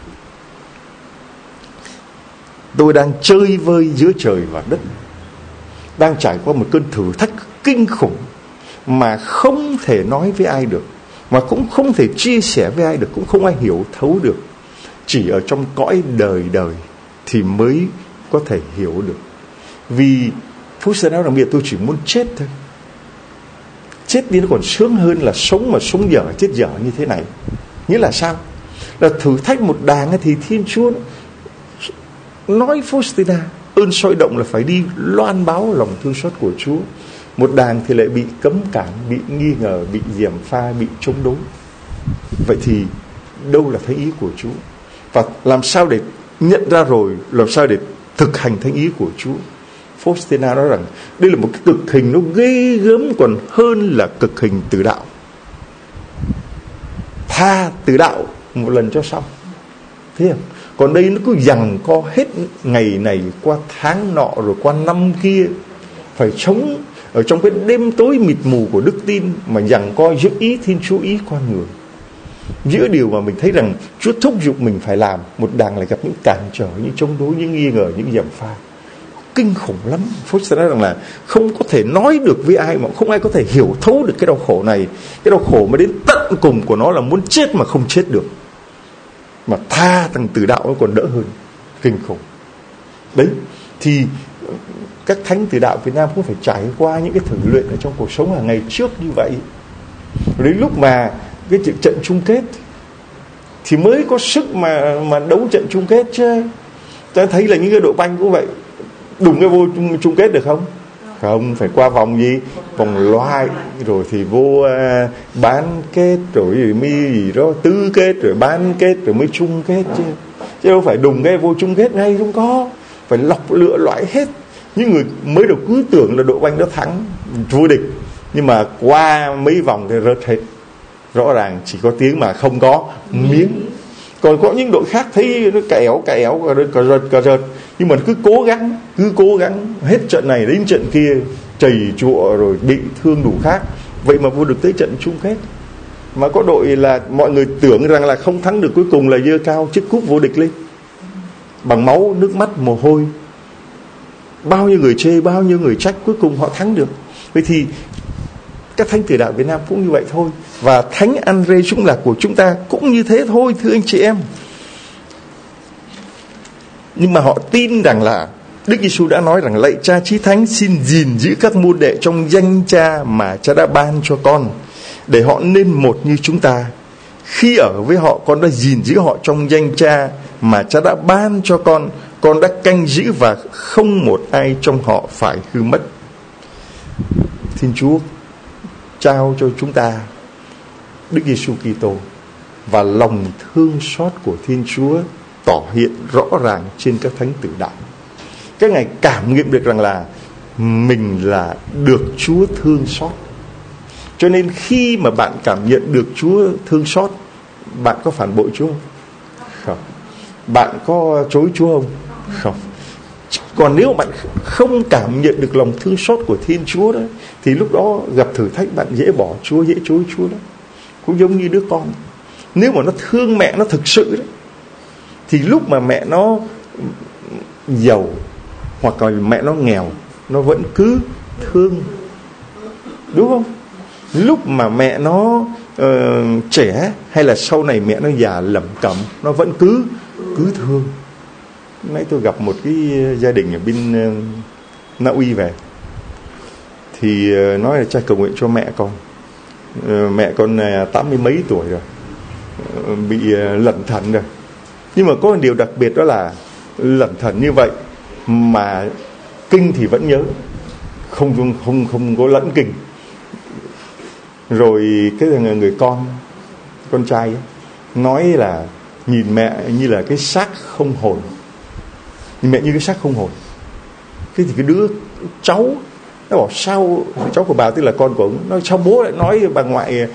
tôi đang chơi vơi giữa trời và đất, đang trải qua một cơn thử thách kinh khủng mà không thể nói với ai được, mà cũng không thể chia sẻ với ai được, cũng không ai hiểu thấu được. Chỉ ở trong cõi đời đời thì mới có thể hiểu được. Vì Phúc sẽ nói rằng bây giờ tôi chỉ muốn chết thôi. Chết đi nó còn sướng hơn là sống mà sống dở chết dở như thế này. Nghĩa là sao? Là thử thách một đàng thì Thiên Chúa nói Faustina ơn soi động là phải đi loan báo lòng thương xót của Chúa. Một đàng thì lại bị cấm cản, bị nghi ngờ, bị gièm pha, bị chống đối. Vậy thì đâu là thánh ý của Chúa? Và làm sao để nhận ra rồi, làm sao để thực hành thánh ý của Chúa? Faustina nói rằng đây là một cái cực hình nó ghê gớm còn hơn là cực hình tử đạo. Tha tử đạo một lần cho xong, thấy không? Còn đây nó cứ giằng co hết ngày này qua tháng nọ rồi qua năm kia, phải sống ở trong cái đêm tối mịt mù của đức tin mà giằng co giữa ý Thiên Chúa, ý con người, giữa điều mà mình thấy rằng Chúa thúc giục mình phải làm, một đàng lại gặp những cản trở, những chống đối, những nghi ngờ, những gièm pha. Kinh khủng lắm. Phúc sẽ nói rằng là không có thể nói được với ai, mà không ai có thể hiểu thấu được cái đau khổ này. Cái đau khổ mà đến tận cùng của nó là muốn chết mà không chết được, mà tha thằng tử đạo nó còn đỡ hơn. Kinh khủng. Đấy, thì các thánh tử đạo Việt Nam cũng phải trải qua những cái thử luyện ở trong cuộc sống hàng ngày trước như vậy. Đến lúc mà cái trận chung kết thì mới có sức mà đấu trận chung kết chứ. Ta thấy là những cái đội banh cũng vậy, đùng cái vô chung kết được không? Không, phải qua vòng gì? Vòng loại, rồi thì vô bán kết, rồi mới gì đó tứ kết, rồi bán kết, rồi mới chung kết chứ. Chứ đâu phải đùng cái vô chung kết ngay, không có. Phải lọc lựa loại hết. Những người mới đầu cứ tưởng là đội banh đó thắng vô địch, nhưng mà qua mấy vòng thì rớt hết. Rõ ràng chỉ có tiếng mà không có miếng. Còn có những đội khác thấy nó cà éo cà rợt, nhưng mà cứ cố gắng hết trận này đến trận kia, chầy chụa rồi bị thương đủ khác, vậy mà vô được tới trận chung kết. Mà có đội là mọi người tưởng rằng là không thắng được, cuối cùng là giơ cao chiếc cúp vô địch lên bằng máu, nước mắt, mồ hôi. Bao nhiêu người chê, bao nhiêu người trách, cuối cùng họ thắng được. Vậy thì các thánh tử đạo Việt Nam cũng như vậy thôi. Và thánh Andre Dũng Lạc của chúng ta cũng như thế thôi, thưa anh chị em. Nhưng mà họ tin rằng là Đức Giêsu đã nói rằng: lạy Cha Chí Thánh, xin gìn giữ các môn đệ trong danh Cha mà Cha đã ban cho con, để họ nên một như chúng ta. Khi ở với họ, con đã gìn giữ họ trong danh Cha mà Cha đã ban cho con đã canh giữ và không một ai trong họ phải hư mất. Thiên Chúa trao cho chúng ta Đức Giêsu Kitô, và lòng thương xót của Thiên Chúa tỏ hiện rõ ràng trên các thánh tử đạo. Các ngài cảm nghiệm được rằng là mình là được Chúa thương xót. Cho nên khi mà bạn cảm nhận được Chúa thương xót, bạn có phản bội Chúa không? Không. Bạn có chối Chúa không? Không. Còn nếu bạn không cảm nhận được lòng thương xót của Thiên Chúa đó, thì lúc đó gặp thử thách bạn dễ bỏ Chúa, dễ chối Chúa đó. Cũng giống như đứa con, nếu mà nó thương mẹ nó thực sự đó, thì lúc mà mẹ nó giàu hoặc là mẹ nó nghèo, nó vẫn cứ thương, đúng không? Lúc mà mẹ nó trẻ hay là sau này mẹ nó già lẩm cẩm, nó vẫn cứ thương. Nãy tôi gặp một cái gia đình ở bên Na Uy về, thì nói là cha cầu nguyện cho mẹ con. Mẹ con 80 mấy tuổi rồi, bị lẩn thận rồi. Nhưng mà có một điều đặc biệt đó là lẩn thận như vậy mà kinh thì vẫn nhớ, không có lẫn kinh. Rồi cái người con trai ấy, nói là nhìn mẹ như là cái xác không hồn, nhìn mẹ như cái xác không hồn. Thế thì cái đứa cháu nó bảo sao, cháu của bà tức là con của ông, nó sao bố lại nói bà ngoại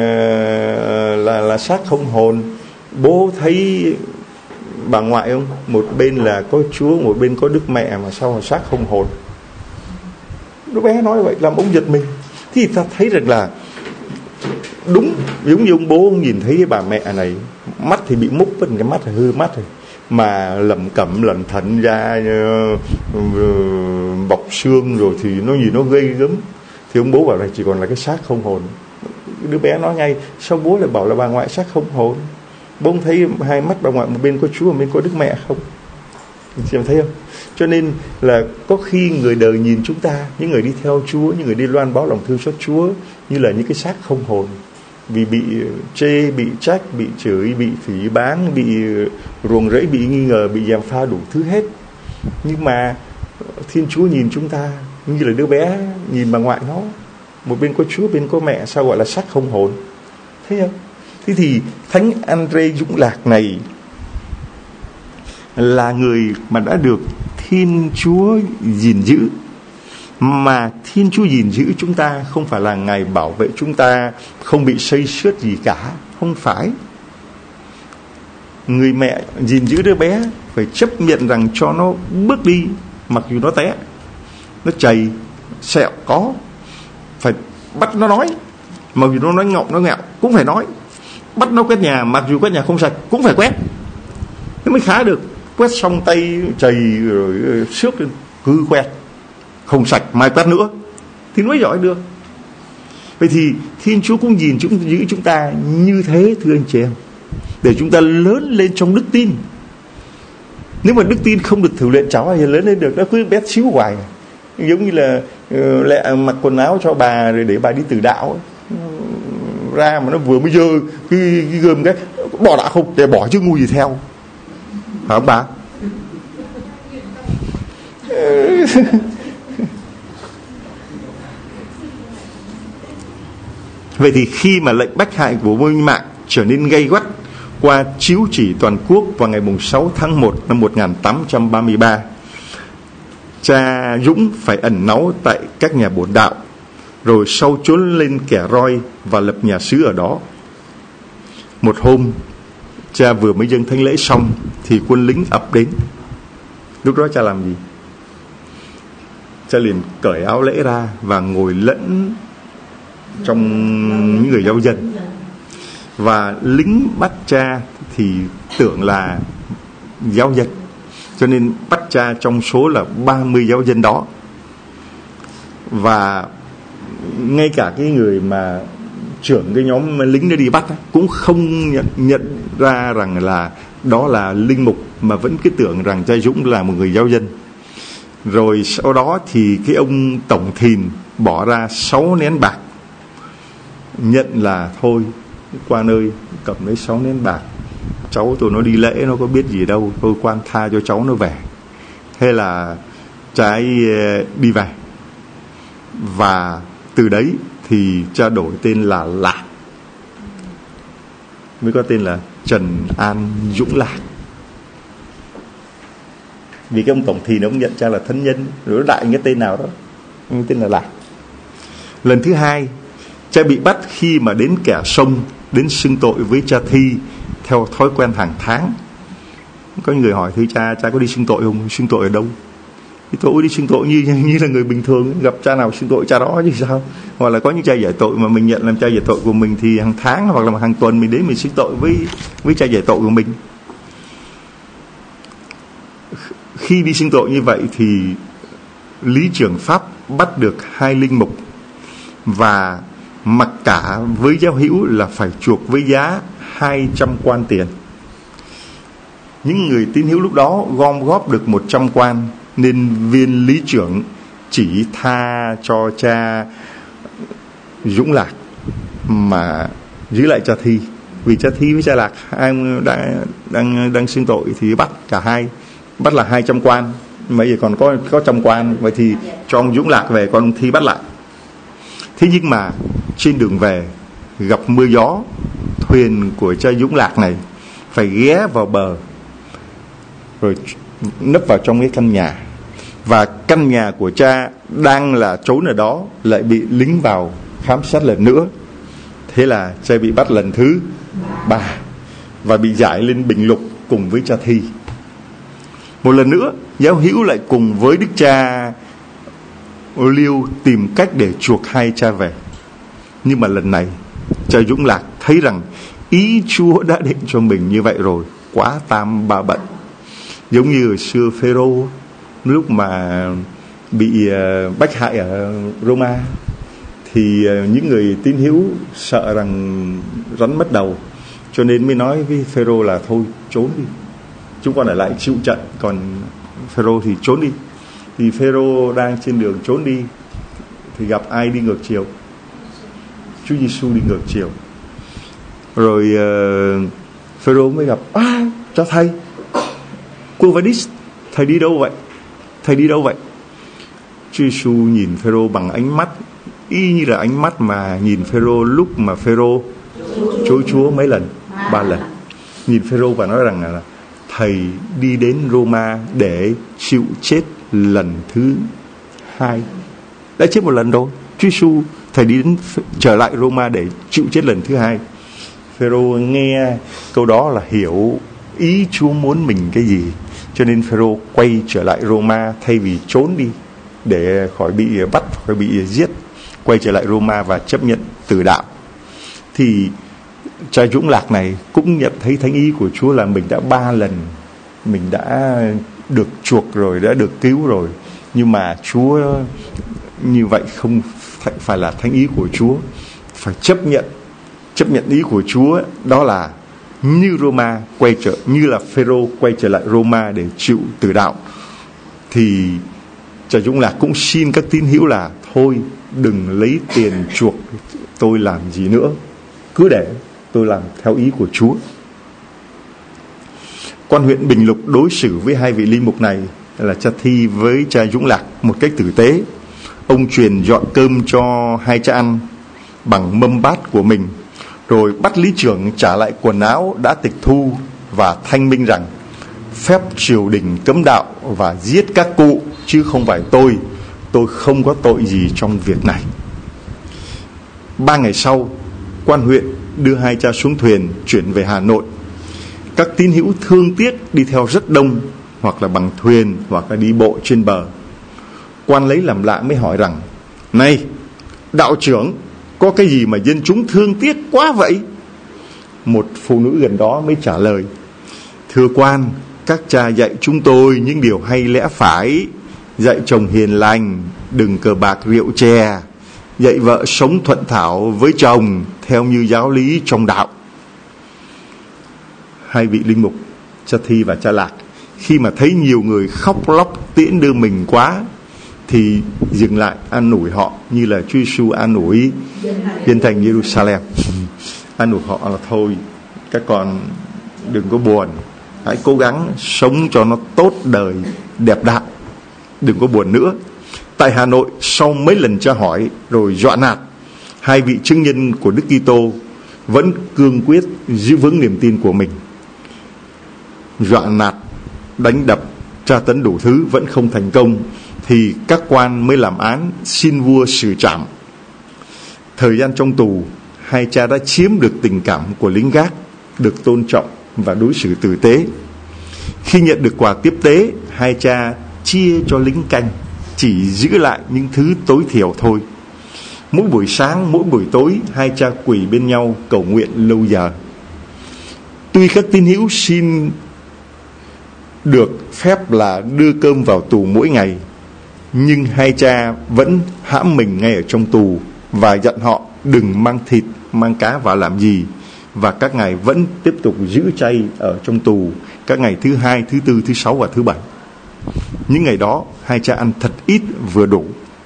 là xác không hồn? Bố thấy bà ngoại không, một bên là có Chúa, một bên có Đức Mẹ, mà sao là xác không hồn? Đứa bé nói vậy làm ông giật mình. Thì ta thấy rằng là đúng, giống như ông bố ông nhìn thấy cái bà mẹ này, mắt thì bị múc, cái mắt thì hư mắt rồi, mà lẩm cẩm lẩn thận ra bọc xương rồi thì nó gì nó gây gớm. Thì ông bố bảo là chỉ còn là cái xác không hồn. Đứa bé nói ngay, sao bố lại bảo là bà ngoại xác không hồn? Bố thấy hai mắt bà ngoại, một bên có Chúa, một bên có Đức Mẹ không? Chị em thấy không? Cho nên là có khi người đời nhìn chúng ta, những người đi theo Chúa, những người đi loan báo lòng thương xót Chúa, như là những cái xác không hồn, vì bị chê, bị trách, bị chửi, bị phỉ báng, bị ruồng rẫy, bị nghi ngờ, bị gièm pha đủ thứ hết. Nhưng mà Thiên Chúa nhìn chúng ta như là đứa bé nhìn bà ngoại nó, một bên có Chúa, bên có mẹ, sao gọi là xác không hồn? Thấy không? Thế thì Thánh Andre Dũng Lạc này là người mà đã được Thiên Chúa gìn giữ. Mà Thiên Chúa gìn giữ chúng ta không phải là Ngài bảo vệ chúng ta không bị xây xước gì cả. Không phải. Người mẹ gìn giữ đứa bé phải chấp nhận rằng cho nó bước đi, mặc dù nó té, nó chày, sẹo có, phải bắt nó nói. Mặc dù nó nói ngọng, nó ngẹo, cũng phải nói. Bắt nó quét nhà, mặc dù quét nhà không sạch, cũng phải quét. Thế mới khá được. Quét xong tay chày rồi xước cứ quét, không sạch mai quét nữa thì mới giỏi được. Vậy thì Thiên Chúa cũng giữ chúng ta như thế, thưa anh chị em, để chúng ta lớn lên trong đức tin. Nếu mà đức tin không được thử luyện, cháu hay lớn lên được, nó cứ bé xíu hoài. Giống như là lại mặc quần áo cho bà rồi để bà đi tử đạo ấy. Ra mà nó vừa mới dơ cái gươm cái bỏ đã không, để bỏ chứ ngu gì theo, hả bà? Vậy thì khi mà lệnh bách hại của vua Minh Mạng trở nên gay gắt qua chiếu chỉ toàn quốc vào ngày 6 tháng 1 năm 1833, cha Dũng phải ẩn náu tại các nhà bổn đạo, rồi sau trốn lên Kẻ Roi và lập nhà xứ ở đó. Một hôm, cha vừa mới dâng thánh lễ xong thì quân lính ập đến. Lúc đó cha làm gì? Cha liền cởi áo lễ ra và ngồi lẫn trong những người giáo dân. Và lính bắt cha thì tưởng là giáo dân, cho nên bắt cha trong số là 30 giáo dân đó. Và ngay cả cái người mà trưởng cái nhóm lính đó đi bắt cũng không nhận ra rằng là đó là linh mục, mà vẫn cứ tưởng rằng cha Dũng là một người giáo dân. Rồi sau đó thì cái ông tổng thìn bỏ ra 6 nén bạc, nhận là thôi quan ơi, cầm lấy 6 nén bạc, cháu tôi nó đi lễ nó có biết gì đâu, thôi quan tha cho cháu nó về. Thế là cha ấy đi về. Và từ đấy thì cha đổi tên là Lạc, mới có tên là Trần An Dũng Lạc. Vì cái ông tổng thìn ông nhận cha là thân nhân, rồi đại cái tên nào đó, tên là Lạc. Lần thứ hai, cha bị bắt khi mà đến Kẻ Sông, đến xưng tội với cha Thi theo thói quen hàng tháng. Có người hỏi thưa cha có đi xưng tội không? Xưng tội ở đâu? Thì tôi đi xưng tội như là người bình thường, gặp cha nào xưng tội cha đó chứ sao. Hoặc là có những cha giải tội mà mình nhận làm cha giải tội của mình thì hàng tháng hoặc là hàng tuần mình đến mình xưng tội với cha giải tội của mình. Khi đi xưng tội như vậy thì lý trưởng pháp bắt được 2 linh mục và mặc cả với giáo hữu là phải chuộc với giá 200 quan tiền. Những người tín hữu lúc đó gom góp được 100 quan, nên viên lý trưởng chỉ tha cho cha Dũng Lạc mà giữ lại cha Thi. Vì cha Thi với cha Lạc hai đang xưng tội thì bắt cả hai, bắt là 200 quan, mà giờ còn có 100 quan, vậy thì cho ông Dũng Lạc về, còn ông Thi bắt lại. Thế nhưng mà trên đường về gặp mưa gió, thuyền của cha Dũng Lạc này phải ghé vào bờ rồi nấp vào trong cái căn nhà, và căn nhà của cha đang là trốn ở đó lại bị lính vào khám xét lần nữa. Thế là cha bị bắt lần thứ 3 và bị giải lên Bình Lục cùng với cha Thi. Một lần nữa giáo hữu lại cùng với đức cha Liêu tìm cách để chuộc hai cha về. Nhưng mà lần này cha Dũng Lạc thấy rằng ý Chúa đã định cho mình như vậy rồi, quá tam ba bận. Giống như ở xưa Phêrô lúc mà bị bách hại ở Roma, thì những người tín hữu sợ rằng rắn mất đầu, cho nên mới nói với Phêrô là thôi trốn đi, chúng con ở lại chịu trận, còn Phêrô thì trốn đi. Thì Phêrô đang trên đường trốn đi thì gặp ai đi ngược chiều? Chúa Giêsu đi ngược chiều. Rồi Phêrô mới gặp: cho thầy, Quo vadis, thầy đi đâu vậy? Thầy đi đâu vậy? Chúa Giêsu nhìn Phêrô bằng ánh mắt y như là ánh mắt mà nhìn Phêrô lúc mà Phêrô chối Chúa mấy lần? 3 lần. Nhìn Phêrô và nói rằng là thầy đi đến Roma để chịu chết lần thứ 2. Đã chết 1 lần rồi. Chúa Giêsu thầy đi đến trở lại Roma để chịu chết lần thứ 2. Phêrô nghe câu đó là hiểu ý Chúa muốn mình cái gì, cho nên Phêrô quay trở lại Roma thay vì trốn đi để khỏi bị bắt, khỏi bị giết. Quay trở lại Roma và chấp nhận tử đạo. Thì cha Dũng Lạc này cũng nhận thấy thánh ý của Chúa là mình đã 3 lần mình đã được chuộc rồi, đã được cứu rồi, nhưng mà Chúa như vậy không phải là thánh ý của Chúa. Phải chấp nhận ý của Chúa, đó là như Roma như là Phêrô quay trở lại Roma để chịu tử đạo. Thì cha Dũng Lạc cũng xin các tín hữu là thôi đừng lấy tiền chuộc tôi làm gì nữa, cứ để tôi làm theo ý của Chúa. Quan huyện Bình Lục đối xử với 2 vị linh mục này là cha Thi với cha Dũng Lạc một cách tử tế. Ông truyền dọn cơm cho 2 cha ăn bằng mâm bát của mình, rồi bắt lý trưởng trả lại quần áo đã tịch thu và thanh minh rằng phép triều đình cấm đạo và giết các cụ, chứ không phải tôi không có tội gì trong việc này. 3 ngày sau, quan huyện đưa 2 cha xuống thuyền chuyển về Hà Nội. Các tín hữu thương tiếc đi theo rất đông, hoặc là bằng thuyền, hoặc là đi bộ trên bờ. Quan lấy làm lạ mới hỏi rằng: này đạo trưởng, có cái gì mà dân chúng thương tiếc quá vậy? Một phụ nữ gần đó mới trả lời: thưa quan, các cha dạy chúng tôi những điều hay lẽ phải, dạy chồng hiền lành, đừng cờ bạc rượu chè, dạy vợ sống thuận thảo với chồng theo như giáo lý trong đạo. 2 vị linh mục, cha Thi và cha Lạc, khi mà thấy nhiều người khóc lóc tiễn đưa mình quá thì dừng lại an ủi họ như là Chúa Giêsu an ủi dân thành Jerusalem. An ủi họ là thôi các con đừng có buồn, hãy cố gắng sống cho nó tốt đời đẹp đạo, đừng có buồn nữa. Tại Hà Nội, sau mấy lần tra hỏi rồi dọa nạt, 2 vị chứng nhân của Đức Kitô vẫn cương quyết giữ vững niềm tin của mình. Dọa nạt, đánh đập, tra tấn đủ thứ vẫn không thành công, thì các quan mới làm án xin vua xử trảm. Thời gian trong tù, 2 cha đã chiếm được tình cảm của lính gác, được tôn trọng và đối xử tử tế. Khi nhận được quà tiếp tế, 2 cha chia cho lính canh, chỉ giữ lại những thứ tối thiểu thôi. Mỗi buổi sáng, mỗi buổi tối, 2 cha quỳ bên nhau cầu nguyện lâu giờ. Tuy các tín hữu xin được phép là đưa cơm vào tù mỗi ngày, nhưng 2 cha vẫn hãm mình ngay ở trong tù và dặn họ đừng mang thịt, mang cá vào làm gì. Và các ngài vẫn tiếp tục giữ chay ở trong tù các ngày thứ 2, thứ 4, thứ 6 và thứ 7. Những ngày đó 2 cha ăn thật ít vừa đủ.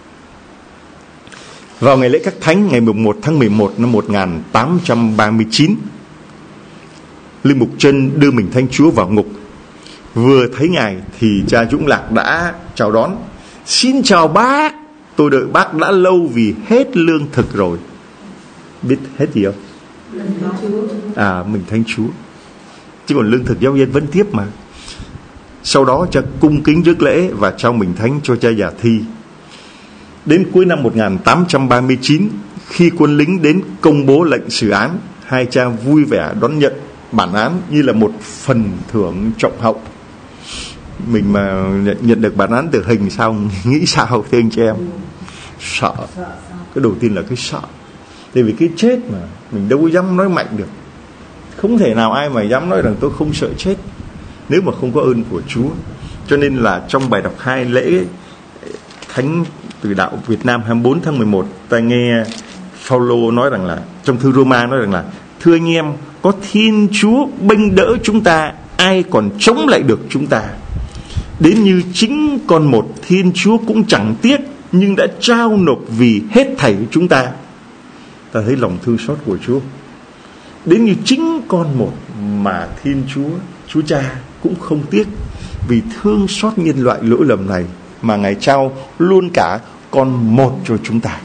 Vào ngày lễ Các Thánh ngày 11 tháng 11 năm 1839, linh mục Trân đưa mình Thánh Chúa vào ngục. Vừa thấy ngài thì cha Dũng Lạc đã chào đón: xin chào bác, tôi đợi bác đã lâu vì hết lương thực rồi. Biết hết gì không? Mình Thánh Chúa, chứ còn lương thực giáo dân vẫn tiếp mà. Sau đó cha cung kính rước lễ và trao mình thánh cho cha già Thi. Đến cuối năm 1839, khi quân lính đến công bố lệnh xử án, 2 cha vui vẻ đón nhận bản án như là một phần thưởng trọng hậu. Mình mà nhận được bản án tử hình xong nghĩ sao thưa anh chị em? Sợ. Cái đầu tiên là cái sợ. Tại vì cái chết mà mình đâu có dám nói mạnh được. Không thể nào ai mà dám nói rằng tôi không sợ chết nếu mà không có ơn của Chúa. Cho nên là trong bài đọc 2 lễ Thánh Tử Đạo Việt Nam 24 tháng 11, ta nghe Phaolô nói rằng là, trong thư Roma nói rằng là: thưa anh em, có Thiên Chúa bênh đỡ chúng ta, ai còn chống lại được chúng ta? Đến như chính con một, Thiên Chúa cũng chẳng tiếc, nhưng đã trao nộp vì hết thảy chúng ta. Ta thấy lòng thương xót của Chúa. Đến như chính con một mà Thiên Chúa, Chúa Cha cũng không tiếc, vì thương xót nhân loại lỗi lầm này mà Ngài trao luôn cả con một cho chúng ta.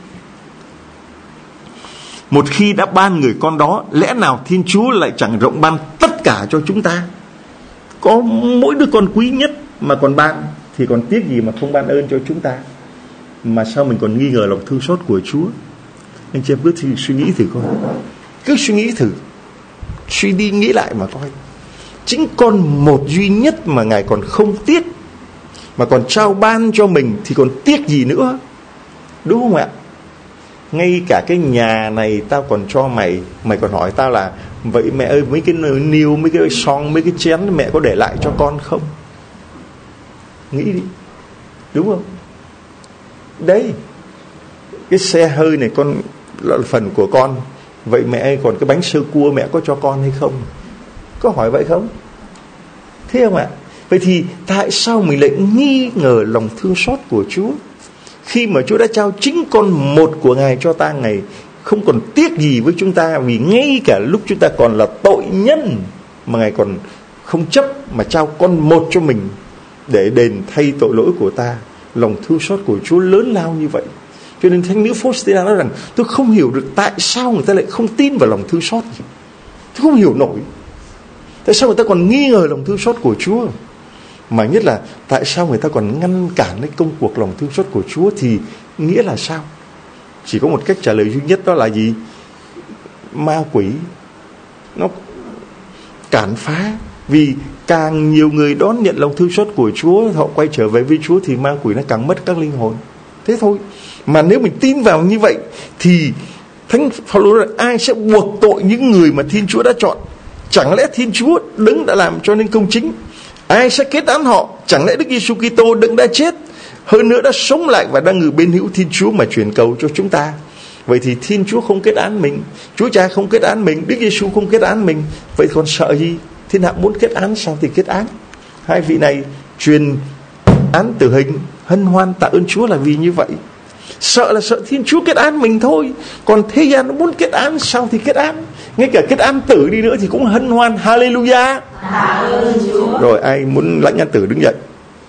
Một khi đã ban người con đó, lẽ nào Thiên Chúa lại chẳng rộng ban tất cả cho chúng ta? Có mỗi đứa con quý nhất mà còn ban, thì còn tiếc gì mà không ban ơn cho chúng ta? Mà sao mình còn nghi ngờ lòng thương xót của Chúa? Anh chị em cứ suy nghĩ thử coi. Cứ suy nghĩ thử, suy đi nghĩ lại mà coi. Chính con một duy nhất mà Ngài còn không tiếc, mà còn trao ban cho mình, thì còn tiếc gì nữa? Đúng không ạ? Ngay cả cái nhà này tao còn cho mày, mày còn hỏi tao là vậy mẹ ơi, mấy cái niêu, mấy cái son, mấy cái chén mẹ có để lại cho con không? Nghĩ đi, đúng không? Đấy, cái xe hơi này con là phần của con, vậy mẹ ơi còn cái bánh sơ cua mẹ có cho con hay không? Có hỏi vậy không? Thế không ạ? Vậy thì tại sao mình lại nghi ngờ lòng thương xót của Chúa? Khi mà Chúa đã trao chính con một của Ngài cho ta, Ngài không còn tiếc gì với chúng ta, vì ngay cả lúc chúng ta còn là tội nhân mà Ngài còn không chấp mà trao con một cho mình để đền thay tội lỗi của ta. Lòng thương xót của Chúa lớn lao như vậy. Cho nên thánh nữ Faustina nói rằng tôi không hiểu được tại sao người ta lại không tin vào lòng thương xót. Tôi không hiểu nổi. Tại sao người ta còn nghi ngờ lòng thương xót của Chúa? Mà nhất là tại sao người ta còn ngăn cản cái công cuộc lòng thương xót của Chúa, thì nghĩa là sao? Chỉ có một cách trả lời duy nhất, đó là gì? Ma quỷ nó cản phá. Vì càng nhiều người đón nhận lòng thương xót của Chúa, họ quay trở về với Chúa, thì ma quỷ nó càng mất các linh hồn. Thế thôi. Mà nếu mình tin vào như vậy, thì Thánh Phaolô nói ai sẽ buộc tội những người mà Thiên Chúa đã chọn? Chẳng lẽ Thiên Chúa đấng đã làm cho nên công chính? Ai sẽ kết án họ? Chẳng lẽ Đức Giêsu Kitô đấng đã chết, hơn nữa đã sống lại và đang ngự bên hữu Thiên Chúa mà truyền cầu cho chúng ta? Vậy thì Thiên Chúa không kết án mình, Chúa Cha không kết án mình, Đức Giêsu không kết án mình, vậy còn sợ gì? Thiên hạ muốn kết án sao thì kết án. Hai vị này truyền án tử hình, hân hoan tạ ơn Chúa là vì như vậy. Sợ là sợ Thiên Chúa kết án mình thôi. Còn thế gian nó muốn kết án sao thì kết án. Ngay cả kết án tử đi nữa thì cũng hân hoan. Hallelujah. Rồi ai muốn lãnh án tử đứng dậy.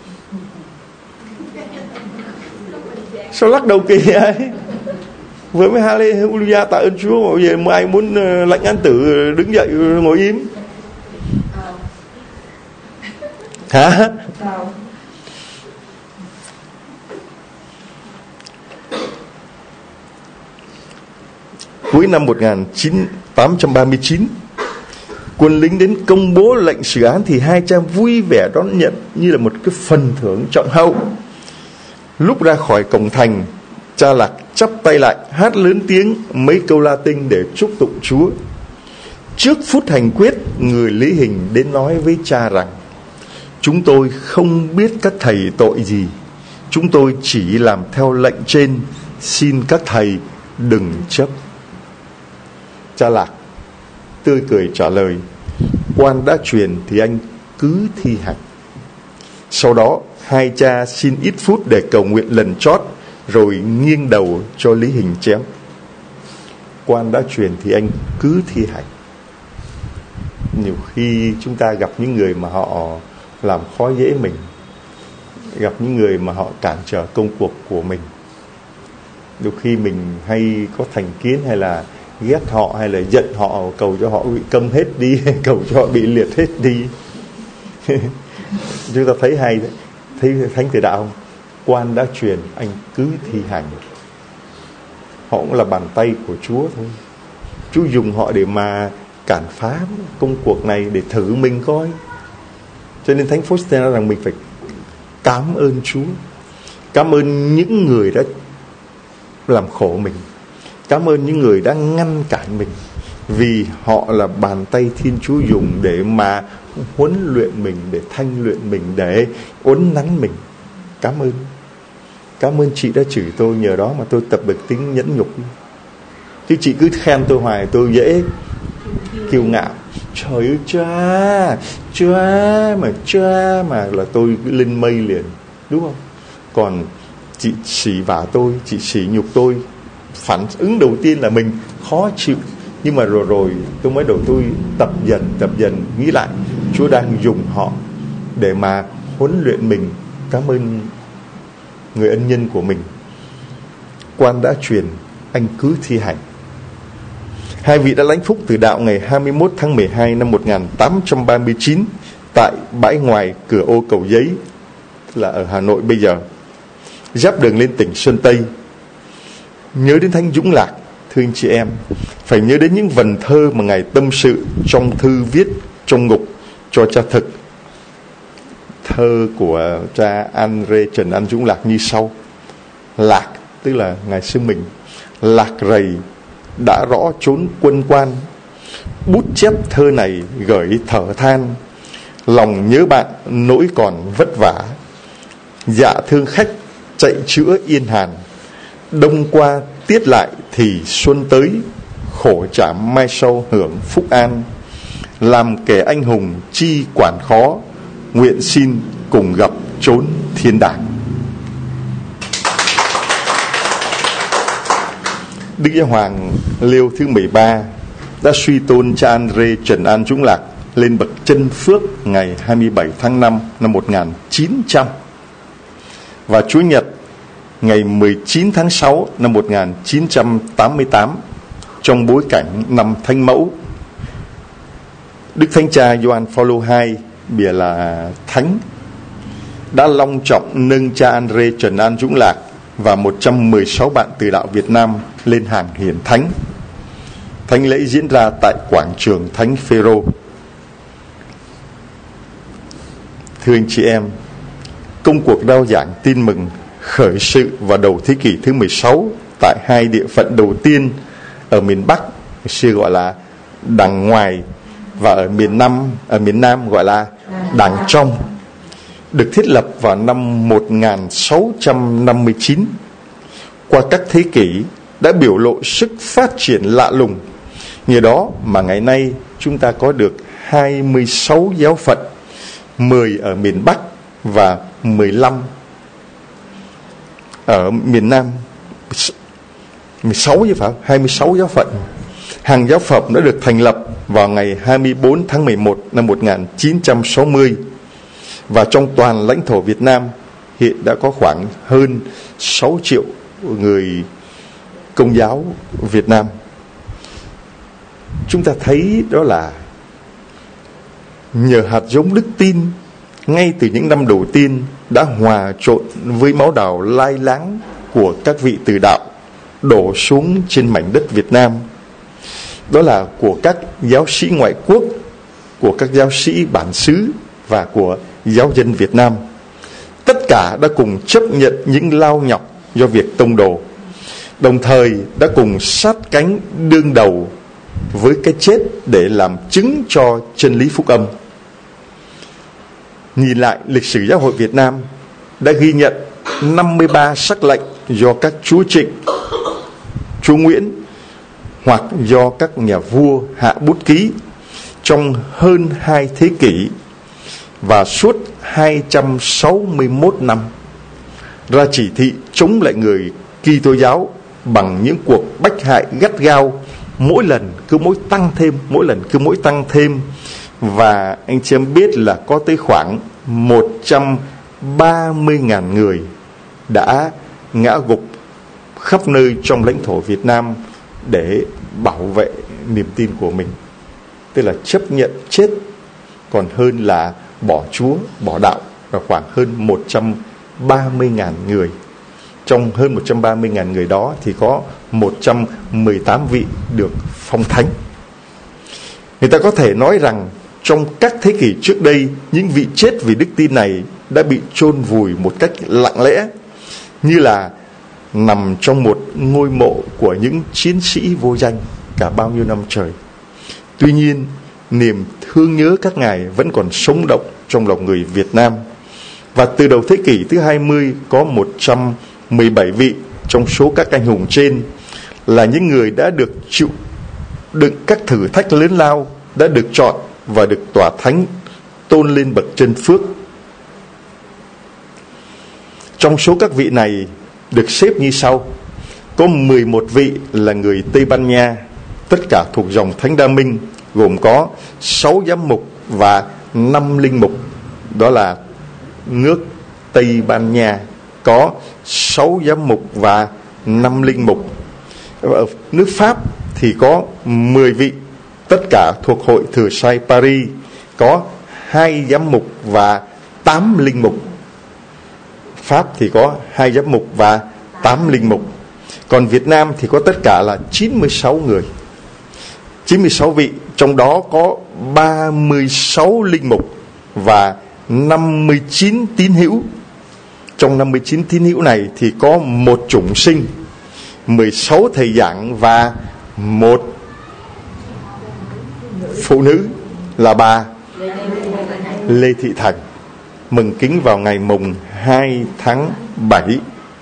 Sao lắc đầu kỳ ấy? Vừa mới hallelujah tạ ơn Chúa, bây giờ ai muốn lãnh án tử đứng dậy ngồi im? Hả? Cuối năm 1839, quân lính đến công bố lệnh xử án, thì hai cha vui vẻ đón nhận như là một cái phần thưởng trọng hậu. Lúc ra khỏi cổng thành, cha Lạc chắp tay lại, hát lớn tiếng mấy câu Latin để chúc tụng Chúa. Trước phút hành quyết, người lý hình đến nói với cha rằng: chúng tôi không biết các thầy tội gì, chúng tôi chỉ làm theo lệnh trên, xin các thầy đừng chấp. Cha Lạc tươi cười trả lời: quan đã truyền thì anh cứ thi hành. Sau đó hai cha xin ít phút để cầu nguyện lần chót, rồi nghiêng đầu cho lý hình chém. Quan đã truyền thì anh cứ thi hành. Nhiều khi chúng ta gặp những người mà họ làm khó dễ mình, gặp những người mà họ cản trở công cuộc của mình, đôi khi mình hay có thành kiến, hay là ghét họ, hay là giận họ, cầu cho họ bị câm hết đi, cầu cho họ bị liệt hết đi. Chúng ta thấy hay đấy, thấy Thánh Tử Đạo không? Quan đã truyền, anh cứ thi hành. Họ cũng là bàn tay của Chúa thôi. Chúa dùng họ để mà cản phá công cuộc này, để thử mình coi. Cho nên Thánh Faustina nói rằng mình phải cảm ơn Chúa, cảm ơn những người đã làm khổ mình, cảm ơn những người đã ngăn cản mình, vì họ là bàn tay Thiên Chúa dùng để mà huấn luyện mình, để thanh luyện mình, để uốn nắn mình. Cảm ơn chị đã chửi tôi, nhờ đó mà tôi tập được tính nhẫn nhục. Chứ chị cứ khen tôi hoài, tôi dễ kiêu ngạo. Trời ơi cha mà là tôi lên mây liền, đúng không? Còn chị sỉ vả tôi, chị sỉ nhục tôi, phản ứng đầu tiên là mình khó chịu. Nhưng mà rồi tôi mới đầu tôi tập dần nghĩ lại, Chúa đang dùng họ để mà huấn luyện mình. Cảm ơn người ân nhân của mình. Quan đã truyền, anh cứ thi hành. Hai vị đã lãnh phúc từ đạo ngày 21 tháng 12 năm 1839 tại bãi ngoài cửa ô Cầu Giấy, là ở Hà Nội bây giờ, giáp đường lên tỉnh Sơn Tây. Nhớ đến Thánh Dũng Lạc, thưa anh chị em, phải nhớ đến những vần thơ mà Ngài tâm sự trong thư viết trong ngục cho cha Thực. Thơ của cha Andre Trần An Dũng Lạc như sau: lạc, tức là Ngài xưng mình, lạc rầy đã rõ trốn quân quan, bút chép thơ này gửi thở than, lòng nhớ bạn nỗi còn vất vả, dạ thương khách chạy chữa yên hàn, đông qua tiết lại thì xuân tới, khổ chảm mai sau hưởng phúc an, làm kẻ anh hùng chi quản khó, nguyện xin cùng gặp chốn thiên đàng. Đức Giáo Hoàng Leo thứ 13 đã suy tôn cha Andre Trần An Dũng Lạc lên bậc chân phước ngày 27 tháng 5 năm 1900 và Chúa Nhật ngày 19 tháng 6 năm 1988 trong bối cảnh năm Thánh Mẫu. Đức Thánh Cha Gioan Phaolô II, bìa là Thánh, đã long trọng nâng cha Andre Trần An Dũng Lạc và 116 bạn từ đạo Việt Nam lên hàng hiển thánh. Thánh lễ diễn ra tại quảng trường Thánh Phêrô. Thưa anh chị em, công cuộc rao giảng tin mừng khởi sự vào đầu thế kỷ thứ 16 tại hai địa phận đầu tiên ở miền Bắc, xưa gọi là Đàng Ngoài, và ở miền Nam gọi là Đàng Trong, được thiết lập vào năm 1659. Qua các thế kỷ đã biểu lộ sức phát triển lạ lùng. Nhờ đó mà ngày nay chúng ta có được 26 giáo phận, 10 ở miền Bắc và 15 ở miền Nam. 16 chứ phải, 26 giáo phận. Hàng giáo phận đã được thành lập vào ngày 24 tháng 11 năm 1960. Và trong toàn lãnh thổ Việt Nam hiện đã có khoảng hơn 6 triệu người Công giáo Việt Nam. Chúng ta thấy đó là nhờ hạt giống đức tin ngay từ những năm đầu tiên đã hòa trộn với máu đào lai láng của các vị từ đạo đổ xuống trên mảnh đất Việt Nam. Đó là của các giáo sĩ ngoại quốc, của các giáo sĩ bản xứ và của giáo dân Việt Nam. Tất cả đã cùng chấp nhận những lao nhọc do việc tông đồ, đồng thời đã cùng sát cánh đương đầu với cái chết để làm chứng cho chân lý phúc âm. Nhìn lại lịch sử giáo hội Việt Nam đã ghi nhận 53 sắc lệnh do các chúa Trịnh, chúa Nguyễn hoặc do các nhà vua hạ bút ký trong hơn 2 thế kỷ và suốt 261 năm, ra chỉ thị chống lại người Kitô giáo bằng những cuộc bách hại gắt gao, mỗi lần cứ mỗi tăng thêm, và anh chị em biết là có tới khoảng 130.000 người đã ngã gục khắp nơi trong lãnh thổ Việt Nam để bảo vệ niềm tin của mình. Tức là chấp nhận chết còn hơn là bỏ Chúa, bỏ đạo, và khoảng hơn 130.000 người. Trong hơn 130.000 người đó thì có 118 vị được phong thánh. Người ta có thể nói rằng trong các thế kỷ trước đây, những vị chết vì đức tin này đã bị chôn vùi một cách lặng lẽ, như là nằm trong một ngôi mộ của những chiến sĩ vô danh cả bao nhiêu năm trời. Tuy nhiên, niềm thương nhớ các ngài vẫn còn sống động trong lòng người Việt Nam. Và từ đầu thế kỷ thứ 20 có 117 vị trong số các anh hùng trên là những người đã được chịu đựng các thử thách lớn lao đã được chọn và được tòa thánh tôn lên bậc chân phước. Trong số các vị này được xếp như sau: có 11 vị là người Tây Ban Nha, tất cả thuộc dòng Thánh Đa Minh, gồm có 6 giám mục và 5 linh mục. Đó là nước Tây Ban Nha có 6 giám mục và 5 linh mục. Ở nước Pháp thì có 10 vị, tất cả thuộc hội Thừa Sai Paris, có 2 giám mục và 8 linh mục. Pháp thì có 2 giám mục và 8 linh mục. Còn Việt Nam thì có tất cả là 96 người, 96 vị, trong đó có 36 linh mục và 59 tín hữu. Trong 59 tín hữu này thì có 1 chủng sinh, 16 thầy giảng và 1 phụ nữ là bà Lê Thị Thành, mừng kính vào ngày mùng 2 tháng 7.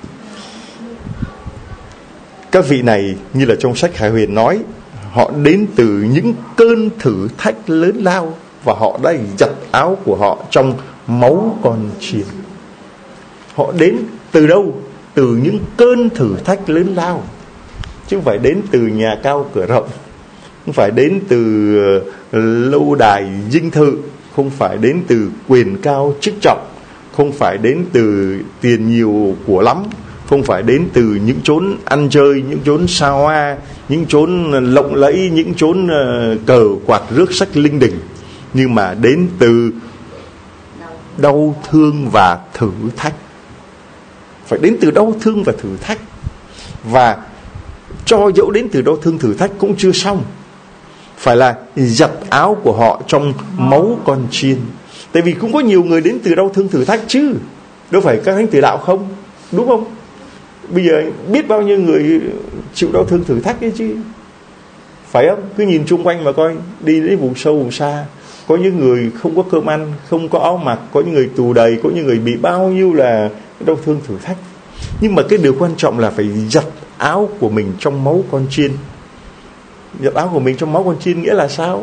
Các vị này như là trong sách Hải Huyền nói, họ đến từ những cơn thử thách lớn lao và họ đã giặt áo của họ trong máu con chiên. Họ đến từ đâu? Từ những cơn thử thách lớn lao, chứ không phải đến từ nhà cao cửa rộng, không phải đến từ lâu đài dinh thự, không phải đến từ quyền cao chức trọng, không phải đến từ tiền nhiều của lắm, không phải đến từ những chốn ăn chơi, những chốn xa hoa, những chốn lộng lẫy, những chốn cờ quạt rước sách linh đình, nhưng mà đến từ đau thương và thử thách. Phải đến từ đau thương và thử thách. Và cho dẫu đến từ đau thương thử thách cũng chưa xong, phải là giặt áo của họ trong máu con chiên. Tại vì cũng có nhiều người đến từ đau thương thử thách chứ, đâu phải các thánh tử đạo không, đúng không? Bây giờ biết bao nhiêu người chịu đau thương thử thách ấy chứ, phải không? Cứ nhìn chung quanh mà coi, đi đến vùng sâu vùng xa, có những người không có cơm ăn, không có áo mặc, có những người tù đầy, có những người bị bao nhiêu là đau thương thử thách. Nhưng mà cái điều quan trọng là phải giặt áo của mình trong máu con chiên. Giặt áo của mình trong máu con chiên nghĩa là sao?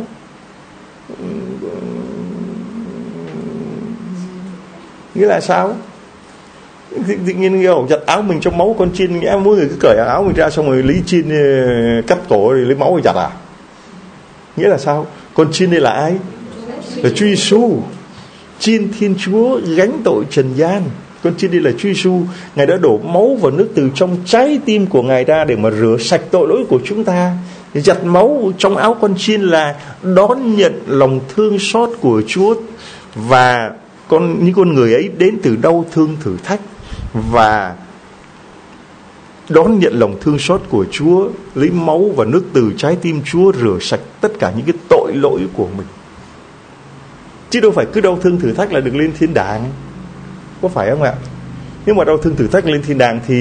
Nghĩa là sao? Tự nhiên kiểu giặt áo mình trong máu con chiên, nghĩa mỗi người cứ cởi áo mình ra xong rồi lấy chiên cắt cổ rồi lấy máu rồi giặt à? Nghĩa là sao? Con chiên đây là ai? Là Chúa Giêsu, chiên Thiên Chúa gánh tội trần gian. Con chiên đây là Chúa Giêsu, Ngài đã đổ máu và nước từ trong trái tim của Ngài ra để mà rửa sạch tội lỗi của chúng ta. Giặt máu trong áo con chiên là đón nhận lòng thương xót của Chúa, và những con người ấy đến từ đau thương thử thách và đón nhận lòng thương xót của Chúa, lấy máu và nước từ trái tim Chúa rửa sạch tất cả những cái tội lỗi của mình. Chứ đâu phải cứ đau thương thử thách là được lên thiên đàng, có phải không ạ? Nếu mà đau thương thử thách lên thiên đàng thì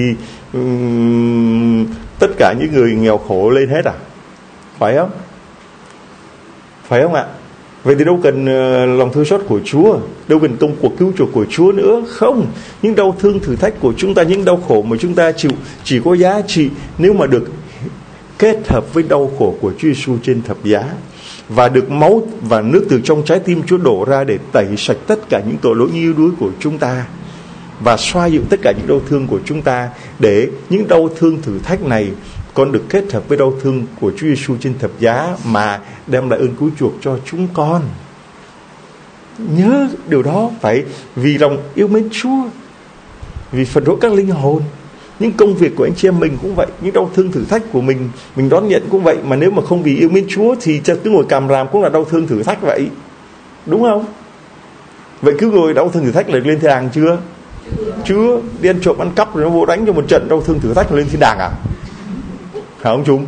tất cả những người nghèo khổ lên hết à? Phải không? Phải không ạ? Vậy thì đâu cần lòng thương xót của Chúa, đâu cần công cuộc cứu chuộc của Chúa nữa. Không, những đau thương thử thách của chúng ta, những đau khổ mà chúng ta chịu chỉ có giá trị nếu mà được kết hợp với đau khổ của Chúa Giêsu trên thập giá, và được máu và nước từ trong trái tim Chúa đổ ra để tẩy sạch tất cả những tội lỗi yếu đuối của chúng ta, và xoa dịu tất cả những đau thương của chúng ta, để những đau thương thử thách này con được kết hợp với đau thương của Chúa Giêsu trên thập giá mà đem lại ơn cứu chuộc cho chúng con. Nhớ điều đó, phải vì lòng yêu mến Chúa, vì phần rỗi các linh hồn. Những công việc của anh chị em mình cũng vậy, những đau thương thử thách của mình đón nhận cũng vậy. Mà nếu mà không vì yêu mến Chúa thì cứ ngồi càm ràm cũng là đau thương thử thách vậy, đúng không? Vậy cứ ngồi đau thương thử thách là lên thiên đàng chưa? Chưa. Đi ăn trộm ăn cắp rồi nó vô đánh cho một trận đau thương thử thách là lên thiên đàng à? Hả ông Trung?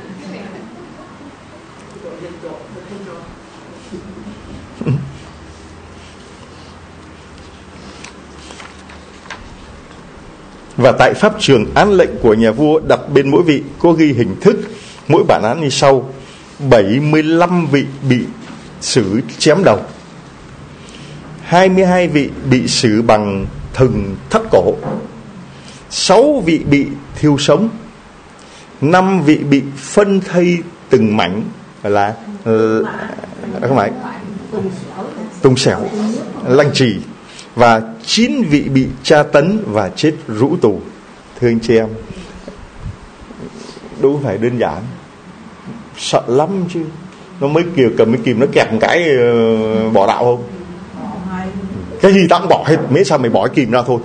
Và tại pháp trường án lệnh của nhà vua đặt bên mỗi vị có ghi hình thức mỗi bản án như sau: 75 vị bị xử chém đầu, 22 vị bị xử bằng thừng thắt cổ, 6 vị bị thiêu sống, 5 vị bị phân thây từng mảnh là không phải, Tùng Xẻo, Lăng Trì, và 9 vị bị tra tấn và chết rũ tù. Thưa anh chị em, đâu phải đơn giản, sợ lắm chứ. Nó mới kiểu cầm cái kìm nó kẹp một cái bỏ đạo không? Cái gì tao cũng bỏ hết, miễn sao mày bỏ cái kìm ra thôi.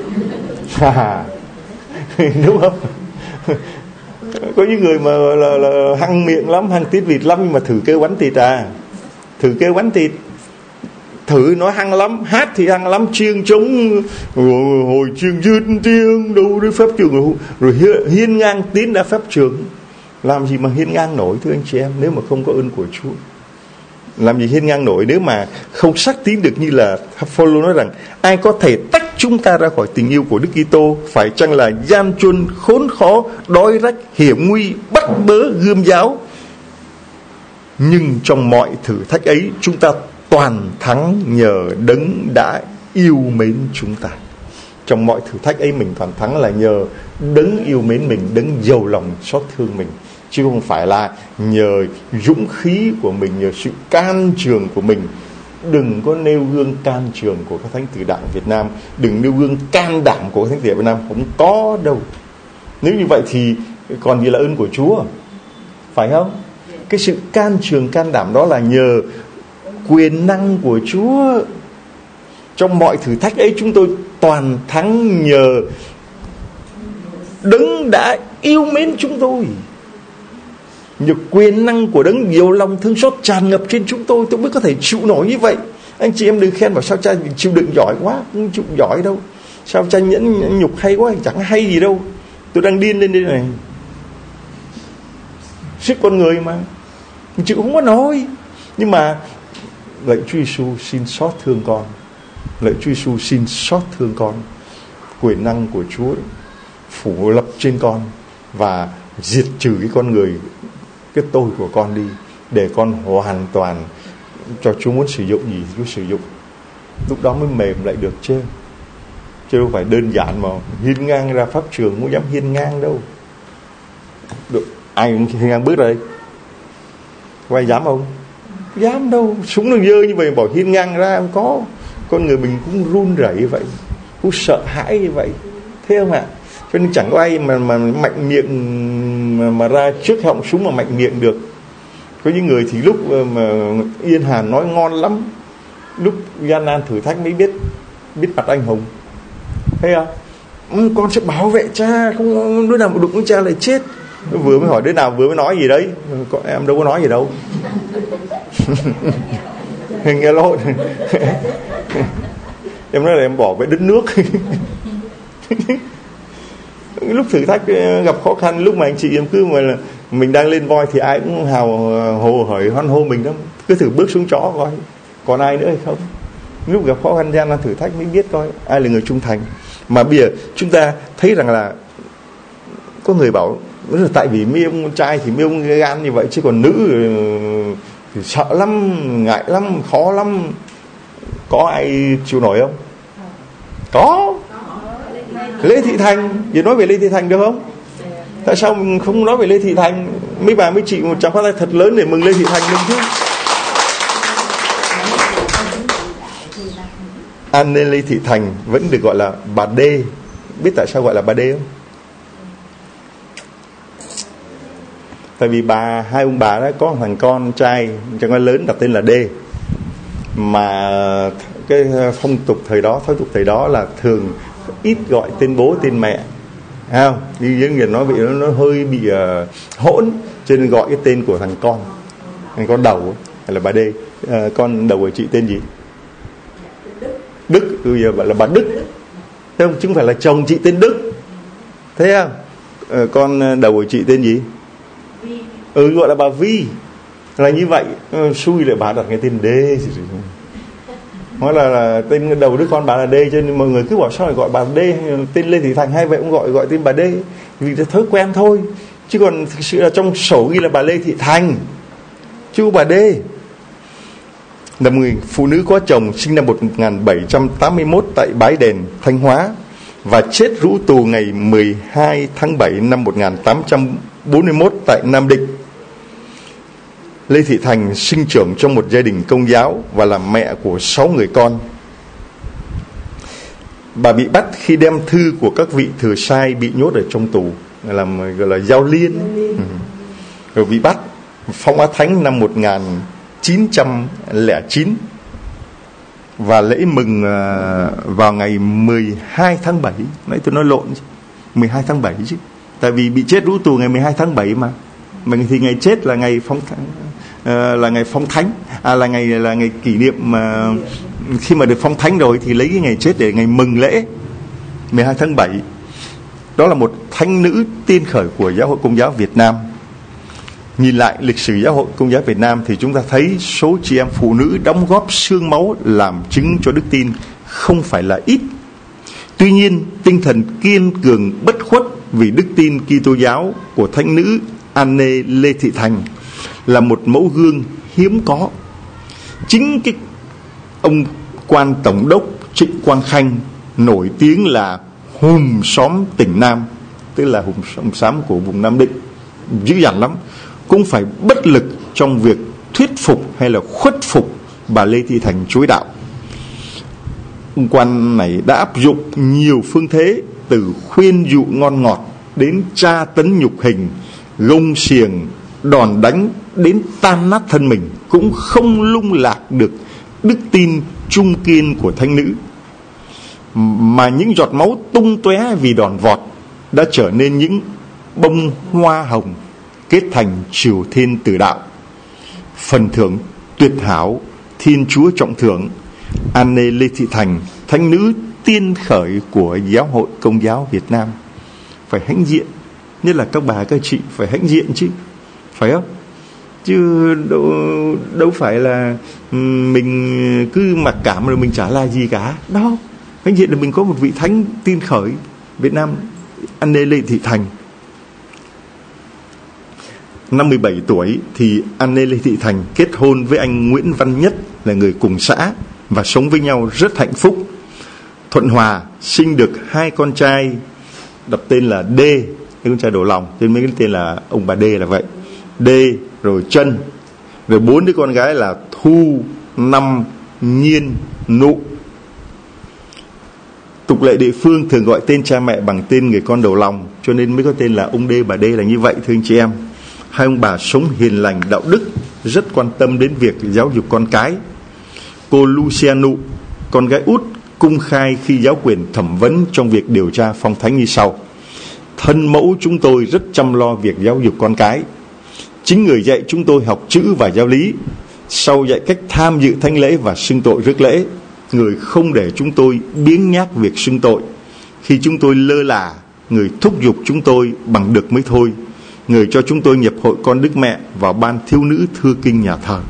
Đúng không? Có những người mà là hăng miệng lắm, hăng tít vịt lắm, nhưng mà thử kêu bánh thịt thử kêu bánh thịt, thử nói hăng lắm, hát thì hăng lắm, chiêng trống hồi chiêng dứt tiếng đâu đến phép trường, rồi hiên ngang tiến ra phép trường. Làm gì mà hiên ngang nổi, thưa anh chị em, nếu mà không có ơn của Chúa? Làm gì hiên ngang nổi nếu mà không xác tín được, như là Phaolô nói rằng ai có thể tách chúng ta ra khỏi tình yêu của Đức Kitô, phải chăng là gian truân, khốn khó, đói rách, hiểm nguy, bắt bớ, gươm giáo. Nhưng trong mọi thử thách ấy, chúng ta toàn thắng nhờ Đấng đã yêu mến chúng ta. Trong mọi thử thách ấy mình toàn thắng là nhờ Đấng yêu mến mình, Đấng giàu lòng xót thương mình, chứ không phải là nhờ dũng khí của mình, nhờ sự can trường của mình. Đừng có nêu gương can trường của các thánh tử đạo Việt Nam, đừng nêu gương can đảm của các thánh tử Việt Nam, không có đâu. Nếu như vậy thì còn gì là ơn của Chúa, phải không? Cái sự can trường, can đảm đó là nhờ quyền năng của Chúa. Trong mọi thử thách ấy chúng tôi toàn thắng nhờ Đấng đã yêu mến chúng tôi, nhờ quyền năng của Đấng nhiều lòng thương xót tràn ngập trên chúng tôi mới có thể chịu nổi như vậy. Anh chị em đừng khen bảo sao cha chịu đựng giỏi quá, không chịu giỏi đâu. Sao cha nhẫn nhục hay quá, chẳng hay gì đâu. Tôi đang điên lên đây này. Sức con người mà chịu không có nổi. Nhưng mà lạy Chúa Giêsu xin xót thương con, lạy Chúa Giêsu xin xót thương con. Quyền năng của Chúa phủ lập trên con và diệt trừ cái con người, cái tôi của con đi, để con hoàn toàn cho Chúa muốn sử dụng gì Chúa sử dụng. Lúc đó mới mềm lại được chứ đâu phải đơn giản mà hiên ngang ra pháp trường, không dám hiên ngang đâu. Được, ai cũng hiên ngang bước ra đây, có ai dám không? Dám đâu, súng nó dơ như vậy, bỏ hiên ngang ra không có. Con người mình cũng run rẩy vậy, cũng sợ hãi như vậy, thế không ạ? Cho nên chẳng có ai mà mạnh miệng mà ra trước họng súng mà mạnh miệng được. Có những người thì lúc mà yên hàn nói ngon lắm, lúc gian nan thử thách mới biết mặt anh hùng, thấy không? Con sẽ bảo vệ cha, không đứa nào mà đụng với cha lại chết. Vừa mới hỏi đứa nào vừa mới nói gì đấy, em đâu có nói gì đâu. Nghe lộn. Em nói là em bỏ vệ đất nước. Lúc thử thách gặp khó khăn, lúc mà anh chị em cứ mà là mình đang lên voi thì ai cũng hồ hởi hoan hô mình lắm. Cứ thử bước xuống chó coi còn ai nữa hay không. Lúc gặp khó khăn gian nan thử thách mới biết coi ai là người trung thành. Mà bây giờ chúng ta thấy rằng là có người bảo là tại vì mấy ông trai thì mấy ông gan như vậy, chứ còn nữ thì sợ lắm, ngại lắm, khó lắm. Có ai chịu nổi không? Có. Lê Thị Thành, giờ nói về Lê Thị Thành được không? Tại sao mình không nói về Lê Thị Thành? Mấy bà mấy chị một tràng pháo tay thật lớn để mừng Lê Thị Thành mình chứ. An nên Lê Thị Thành vẫn được gọi là bà Đê. Biết tại sao gọi là bà Đê không? Tại vì hai ông bà đó có thằng con trai con lớn đặt tên là Đê. Mà cái phong tục thời đó, thói tục thời đó là thường ít gọi tên bố tên mẹ, thấy không? Như những người nói bị nó hơi bị hỗn, cho nên gọi cái tên của thằng con đầu hay là bà Đê. Con đầu của chị tên gì? Đức. Bây giờ gọi là bà Đức, thấy không? Chứ không phải là chồng chị tên Đức, thấy không? Con đầu của chị tên gì? Gọi là bà Vi. Là như vậy. Xui lại bà đặt cái tên Đê. Nói là tên đầu đứa con bà là Đê, cho nên mọi người cứ bảo sao lại gọi bà Đê, tên Lê Thị Thành hay vậy cũng gọi tên bà Đê, vì là thói quen thôi. Chứ còn thực sự là trong sổ ghi là bà Lê Thị Thành, chứ không bà Đê. Là người phụ nữ có chồng, sinh năm 1781 tại Bái Đèn, Thanh Hóa, và chết rũ tù ngày 12 tháng 7 năm 1841 tại Nam Định. Lê Thị Thành sinh trưởng trong một gia đình Công giáo và là mẹ của 6 người con. Bà bị bắt khi đem thư của các vị thừa sai bị nhốt ở trong tù, gọi là giao liên. Rồi bị bắt, phong á thánh năm 1909 và lễ mừng vào ngày 12 tháng 7. Nãy tôi nói lộn, 12 tháng 7 chứ. Tại vì bị chết rũ tù ngày 12 tháng 7 mà. Thì ngày chết là ngày phong thánh, là ngày phong thánh, là ngày kỷ niệm mà khi mà được phong thánh rồi thì lấy cái ngày chết để ngày mừng lễ 12 tháng 7. Đó là một thánh nữ tiên khởi của Giáo hội Công giáo Việt Nam. Nhìn lại lịch sử Giáo hội Công giáo Việt Nam thì chúng ta thấy số chị em phụ nữ đóng góp xương máu làm chứng cho đức tin không phải là ít. Tuy nhiên, tinh thần kiên cường bất khuất vì đức tin Kitô giáo của thánh nữ Anne Lê Thị Thành là một mẫu gương hiếm có. Chính cái ông quan tổng đốc Trịnh Quang Khanh nổi tiếng là hùm xóm tỉnh Nam, tức là hùm xóm của vùng Nam Định, dữ dằn lắm, cũng phải bất lực trong việc thuyết phục hay là khuất phục bà Lê Thị Thành chối đạo. Ông quan này đã áp dụng nhiều phương thế, từ khuyên dụ ngon ngọt đến tra tấn nhục hình, gông xiềng, đòn đánh đến tan nát thân mình, cũng không lung lạc được đức tin trung kiên của thánh nữ. Mà những giọt máu tung tóe vì đòn vọt đã trở nên những bông hoa hồng kết thành triều thiên tử đạo. Phần thưởng tuyệt hảo, Thiên Chúa trọng thưởng Anne Lê Thị Thành, thánh nữ tiên khởi của Giáo hội Công giáo Việt Nam. Phải hãnh diện, nhất là các bà các chị phải hãnh diện chứ, phải không? Chứ đâu phải là mình cứ mặc cảm rồi mình chả là gì cả. Đâu, hãnh diện là mình có một vị thánh tiên khởi Việt Nam, Anne Lê Thị Thành. Năm 17 tuổi thì Anne Lê Thị Thành kết hôn với anh Nguyễn Văn Nhất, là người cùng xã, và sống với nhau rất hạnh phúc, thuận hòa, sinh được 2 con trai đặt tên là D, cái con trai đầu lòng, nên mấy cái tên là ông bà D là vậy. D, rồi Trân, rồi 4 đứa con gái là Thu, Năm, Nhiên, Nụ. Tục lệ địa phương thường gọi tên cha mẹ bằng tên người con đầu lòng, cho nên mới có tên là ông D, bà D là như vậy, thưa anh chị em. Hai ông bà sống hiền lành, đạo đức, rất quan tâm đến việc giáo dục con cái. Cô Luciano, con gái út, cung khai khi giáo quyền thẩm vấn trong việc điều tra phong thánh như sau: thân mẫu chúng tôi rất chăm lo việc giáo dục con cái. Chính người dạy chúng tôi học chữ và giáo lý, sau dạy cách tham dự thánh lễ và xưng tội rước lễ. Người không để chúng tôi biếng nhác việc xưng tội. Khi chúng tôi lơ là, người thúc giục chúng tôi bằng được mới thôi. Người cho chúng tôi nhập hội con Đức Mẹ vào ban thiếu nữ thưa kinh nhà thờ.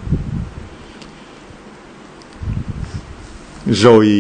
Rồi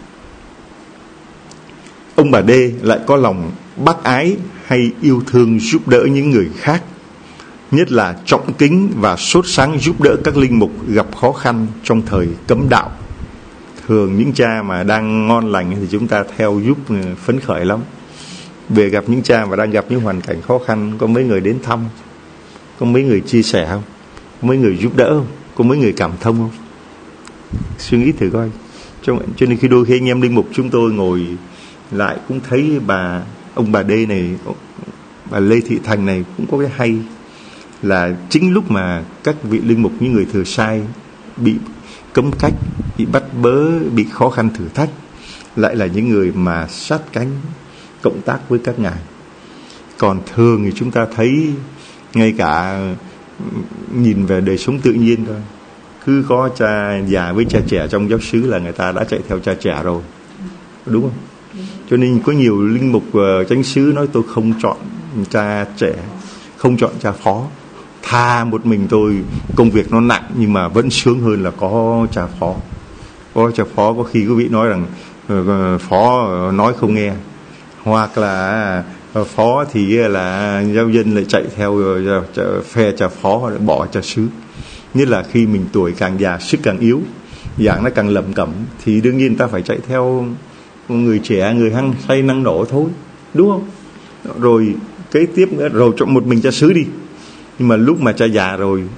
ông bà D lại có lòng bác ái hay yêu thương giúp đỡ những người khác, nhất là trọng kính và sốt sáng giúp đỡ các linh mục gặp khó khăn trong thời cấm đạo. Thường những cha mà đang ngon lành thì chúng ta theo giúp phấn khởi lắm. Về gặp những cha mà đang gặp những hoàn cảnh khó khăn, có mấy người đến thăm, có mấy người chia sẻ không, có mấy người giúp đỡ không, có mấy người cảm thông không? Suy nghĩ thử coi. Cho nên khi đôi khi anh em linh mục chúng tôi ngồi lại cũng thấy ông bà D này, bà Lê Thị Thành này cũng có cái hay là chính lúc mà các vị linh mục, những người thừa sai bị cấm cách, bị bắt bớ, bị khó khăn thử thách, lại là những người mà sát cánh cộng tác với các ngài. Còn thường thì chúng ta thấy ngay cả nhìn về đời sống tự nhiên thôi, cứ có cha già với cha trẻ trong giáo xứ là người ta đã chạy theo cha trẻ rồi, đúng không? Cho nên có nhiều linh mục chánh xứ nói tôi không chọn cha trẻ, không chọn cha phó, tha một mình tôi, công việc nó nặng nhưng mà vẫn sướng hơn là có cha phó. Có cha phó có khi quý vị nói rằng phó nói không nghe, hoặc là phó thì là giáo dân lại chạy theo phe cha phó, bỏ cha xứ. Nhất là khi mình tuổi càng già, sức càng yếu, dạng nó càng lẩm cẩm, thì đương nhiên ta phải chạy theo người trẻ, người hăng say năng nổ thôi, đúng không? Rồi kế tiếp nữa, rồi chọn một mình cha xứ đi. Nhưng mà lúc mà cha già rồi,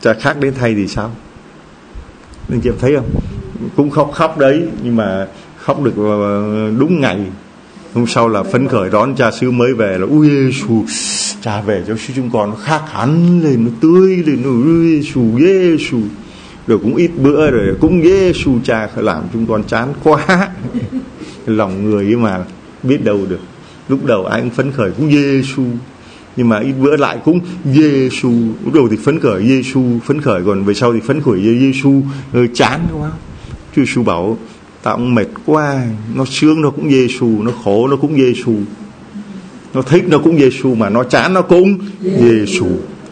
cha khác đến thay thì sao? Anh chị em thấy không? Cũng khóc đấy, nhưng mà khóc được đúng ngày. Hôm sau là phấn khởi đón cha xứ mới về, là ui Giêsu, cha về cho chúng con nó khác hẳn lên, nó tươi lên, nó ui Giêsu. Rồi cũng ít bữa rồi cũng Giêsu, cha làm chúng con chán quá. Lòng người ấy mà biết đâu được. Lúc đầu ai cũng phấn khởi cũng Giêsu, nhưng mà ít bữa lại cũng Giêsu. Lúc đầu thì phấn khởi Giêsu, phấn khởi, còn về sau thì phấn khởi Giêsu, chán quá. Chúa Giêsu bảo tao cũng mệt quá, nó sướng nó cũng Giêsu, nó khổ nó cũng Giêsu, nó thích nó cũng Giêsu, mà nó chán nó cũng Giêsu.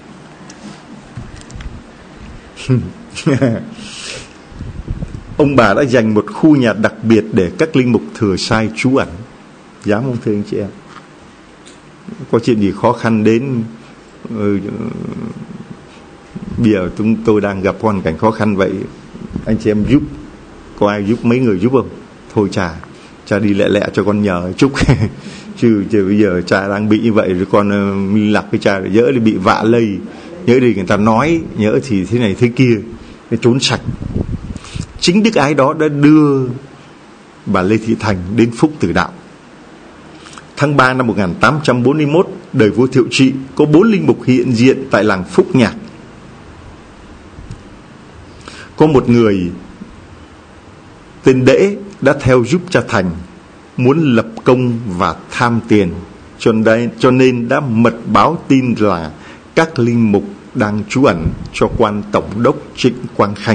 Ông bà đã dành một khu nhà đặc biệt để các linh mục thừa sai trú ẩn. Dám không thưa anh chị em? Có chuyện gì khó khăn đến, bây giờ chúng tôi đang gặp hoàn cảnh khó khăn vậy, anh chị em giúp, có ai giúp, mấy người giúp không? Thôi cha đi lẹ lẹ cho con nhờ chút. chứ bây giờ cha đang bị như vậy rồi, con liên lạc với cha rồi, nhỡ thì bị vạ lây, nhỡ thì người ta nói, nhỡ thì thế này thế kia, để trốn sạch. Chính đức ái đó đã đưa bà Lê Thị Thành đến phúc tử đạo. Tháng 3 năm 1841, đời vua Thiệu Trị có 4 linh mục hiện diện tại làng Phúc Nhạc. Có một người tên Đễ đã theo giúp cha Thành, muốn lập công và tham tiền, cho nên đã mật báo tin là các linh mục đang trú ẩn cho quan tổng đốc Trịnh Quang Khanh.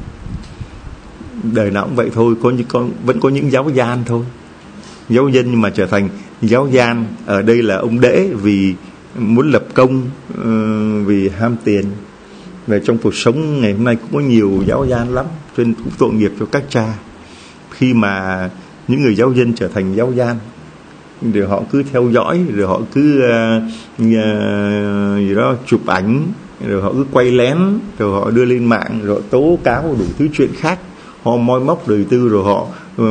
Đời nào cũng vậy thôi, vẫn có những giáo gian thôi, giáo dân nhưng mà trở thành giáo gian. Ở đây là ông Đễ vì muốn lập công, vì ham tiền. Về trong cuộc sống ngày hôm nay cũng có nhiều giáo gian lắm, cho nên cũng tội nghiệp cho các cha khi mà những người giáo dân trở thành giáo gian. Rồi họ cứ theo dõi, rồi họ cứ gì đó chụp ảnh, rồi họ cứ quay lén, rồi họ đưa lên mạng, rồi họ tố cáo đủ thứ chuyện khác. Họ moi móc đời tư, rồi họ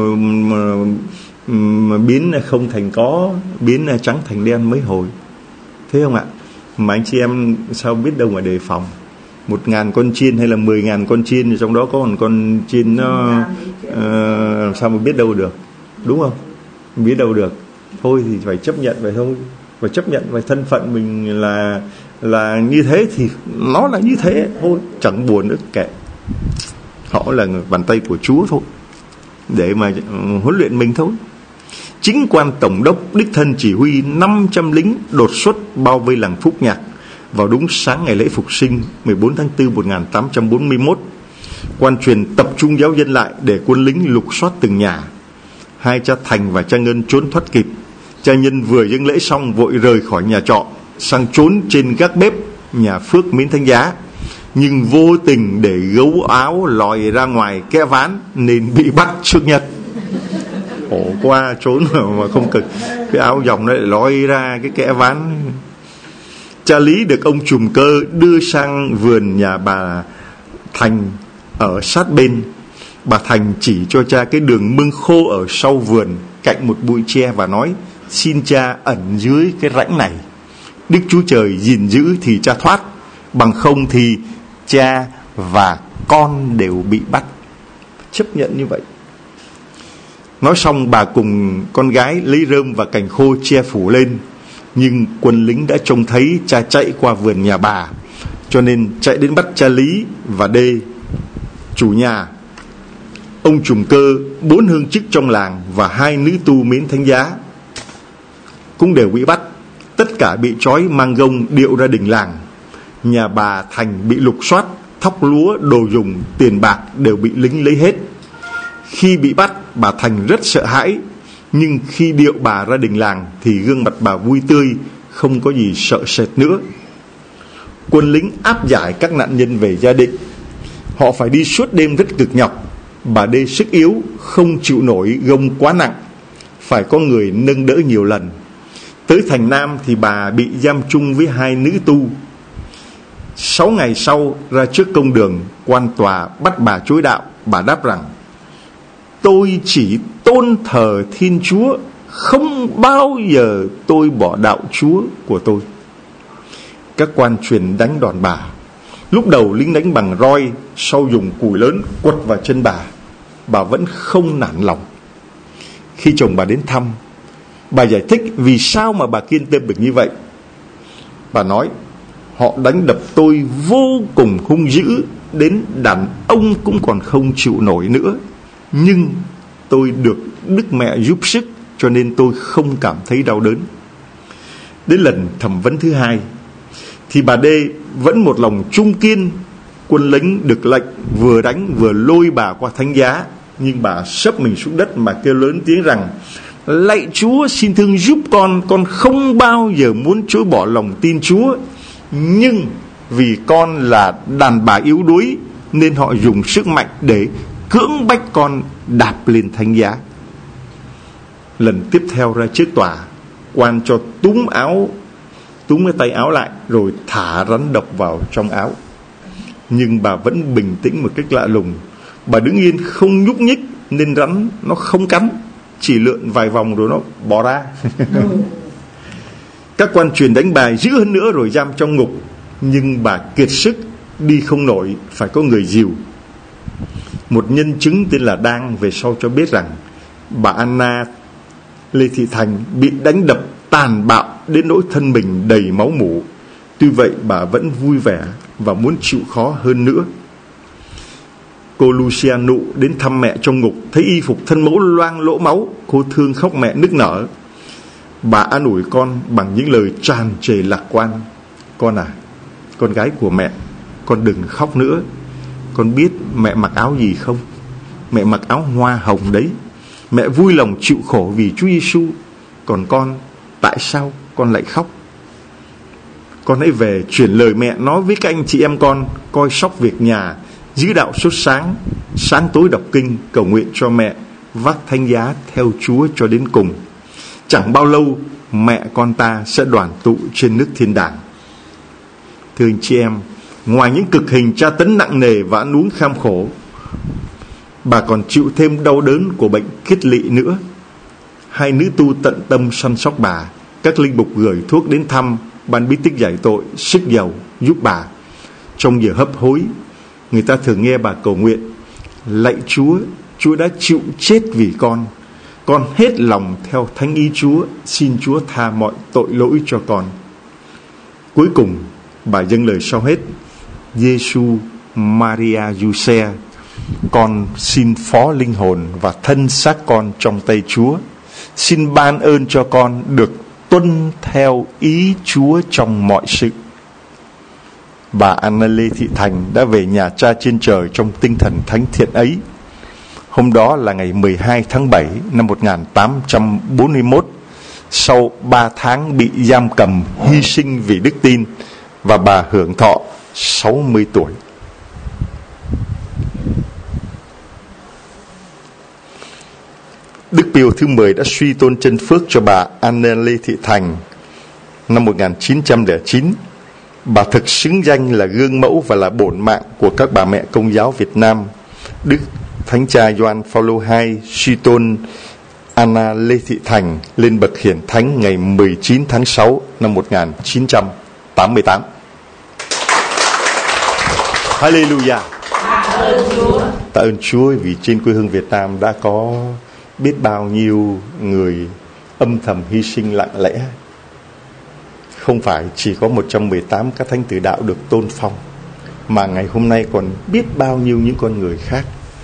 biến không thành có, biến trắng thành đen mấy hồi. Thế không ạ? Mà anh chị em sao biết đâu mà đề phòng. 1.000 con chiên hay là 10.000 con chiên, trong đó có một con chiên nó sao mà biết đâu được, đúng không? Biết đâu được. Thôi thì phải chấp nhận vậy thôi, phải chấp nhận vậy, thân phận mình là như thế thì nó là như thế thôi, chẳng buồn nữa, kệ. Họ là bàn tay của Chúa thôi, để mà huấn luyện mình thôi. Chính quan tổng đốc đích thân chỉ huy 500 lính đột xuất bao vây làng Phúc Nhạc vào đúng sáng ngày lễ Phục sinh 14 tháng 4 1841. Quan truyền tập trung giáo dân lại để quân lính lục soát từng nhà. Hai cha Thành và cha Ngân trốn thoát kịp. Cha Nhân vừa dâng lễ xong vội rời khỏi nhà trọ sang trốn trên gác bếp nhà Phước Miến Thánh Giá, nhưng vô tình để gấu áo lòi ra ngoài kẽ ván nên bị bắt trước nhất. Khổ qua, trốn mà không cực, cái áo dòng nó lại lòi ra cái kẽ ván. Cha Lý được ông trùm cơ đưa sang vườn nhà bà Thành ở sát bên. Bà Thành chỉ cho cha cái đường mương khô ở sau vườn cạnh một bụi tre và nói: xin cha ẩn dưới cái rãnh này, Đức Chúa Trời gìn giữ thì cha thoát, bằng không thì cha và con đều bị bắt. Chấp nhận như vậy. Nói xong bà cùng con gái lấy rơm và cành khô che phủ lên. Nhưng quân lính đã trông thấy cha chạy qua vườn nhà bà, cho nên chạy đến bắt cha Lý và Đê, chủ nhà, ông trùm cơ, 4 hương chức trong làng và 2 nữ tu Miến Thánh Giá cũng đều bị bắt. Tất cả bị trói mang gông điệu ra đình làng. Nhà bà Thành bị lục soát, thóc lúa, đồ dùng, tiền bạc đều bị lính lấy hết. Khi bị bắt, bà Thành rất sợ hãi, nhưng khi điệu bà ra đình làng thì gương mặt bà vui tươi, không có gì sợ sệt nữa. Quân lính áp giải các nạn nhân về gia định. Họ phải đi suốt đêm rất cực nhọc. Bà Đê sức yếu, không chịu nổi gông quá nặng, phải có người nâng đỡ nhiều lần. Tới thành Nam thì bà bị giam chung với 2 nữ tu. 6 ngày sau ra trước công đường, quan tòa bắt bà chối đạo. Bà đáp rằng: tôi chỉ tôn thờ Thiên Chúa, không bao giờ tôi bỏ đạo Chúa của tôi. Các quan truyền đánh đòn bà. Lúc đầu lính đánh bằng roi, sau dùng cùi lớn quật vào chân bà vẫn không nản lòng. Khi chồng bà đến thăm, bà giải thích vì sao mà bà kiên tâm được như vậy. Bà nói, họ đánh đập tôi vô cùng hung dữ, đến đàn ông cũng còn không chịu nổi nữa. Nhưng tôi được Đức Mẹ giúp sức, cho nên tôi không cảm thấy đau đớn. Đến lần thẩm vấn thứ hai thì bà D vẫn một lòng trung kiên. Quân lính được lệnh vừa đánh vừa lôi bà qua thánh giá, nhưng bà sấp mình xuống đất mà kêu lớn tiếng rằng: lạy Chúa, xin thương giúp con không bao giờ muốn chối bỏ lòng tin Chúa, nhưng vì con là đàn bà yếu đuối nên họ dùng sức mạnh để cưỡng bách con đạp lên thánh giá. Lần tiếp theo ra trước tòa, quan cho túm cái tay áo lại rồi thả rắn độc vào trong áo. Nhưng bà vẫn bình tĩnh một cách lạ lùng. Bà đứng yên không nhúc nhích nên rắn nó không cắn, chỉ lượn vài vòng rồi nó bỏ ra. Các quan truyền đánh bà dữ hơn nữa rồi giam trong ngục, nhưng bà kiệt sức đi không nổi, phải có người dìu. Một nhân chứng tên là Đang về sau cho biết rằng bà Anna Lê Thị Thành bị đánh đập tàn bạo đến nỗi thân mình đầy máu mủ. Tuy vậy bà vẫn vui vẻ và muốn chịu khó hơn nữa. Cô Luciano đến thăm mẹ trong ngục, thấy y phục thân mẫu loang lỗ máu, cô thương khóc mẹ nức nở. Bà an ủi con bằng những lời tràn trề lạc quan: con à, con gái của mẹ, con đừng khóc nữa. Con biết mẹ mặc áo gì không? Mẹ mặc áo hoa hồng đấy. Mẹ vui lòng chịu khổ vì Chúa Giêsu. Còn con, tại sao con lại khóc? Con hãy về chuyển lời mẹ nói với các anh chị em con, coi sóc việc nhà, giữ đạo sốt sáng, sáng tối đọc kinh, cầu nguyện cho mẹ, vác thánh giá theo Chúa cho đến cùng. Chẳng bao lâu mẹ con ta sẽ đoàn tụ trên nước thiên đàng. Thưa anh chị em, ngoài những cực hình tra tấn nặng nề và ăn uống kham khổ, bà còn chịu thêm đau đớn của bệnh kiết lỵ nữa. Hai nữ tu tận tâm săn sóc bà. Các linh mục gửi thuốc đến thăm, ban bí tích giải tội, sức dầu giúp bà. Trong giờ hấp hối, người ta thường nghe bà cầu nguyện: lạy Chúa, Chúa đã chịu chết vì con hết lòng theo thánh ý Chúa, xin Chúa tha mọi tội lỗi cho con. Cuối cùng bà dâng lời sau hết: Giêsu Maria Giuse, con xin phó linh hồn và thân xác con trong tay Chúa. Xin ban ơn cho con được tuân theo ý Chúa trong mọi sự. Bà Anna Lê Thị Thành đã về nhà Cha trên trời trong tinh thần thánh thiện ấy. Hôm đó là ngày 12 tháng 7 năm 1841, sau 3 tháng bị giam cầm hy sinh vì đức tin, và bà hưởng thọ 60 tuổi. Đức Pio thứ 10 đã suy tôn chân phước cho bà Anna Lê Thị Thành năm 1909. Bà thực xứng danh là gương mẫu và là bổn mạng của các bà mẹ Công giáo Việt Nam. Đức Thánh Cha Gioan Phaolô II suy tôn Anna Lê Thị Thành lên bậc hiển thánh ngày 19 tháng 6 năm 1988. Hallelujah. Tạ ơn Chúa vì trên quê hương Việt Nam đã có biết bao nhiêu người âm thầm hy sinh lặng lẽ. Không phải chỉ có 118 các thánh tử đạo được tôn phong, mà ngày hôm nay còn biết bao nhiêu những con người khác,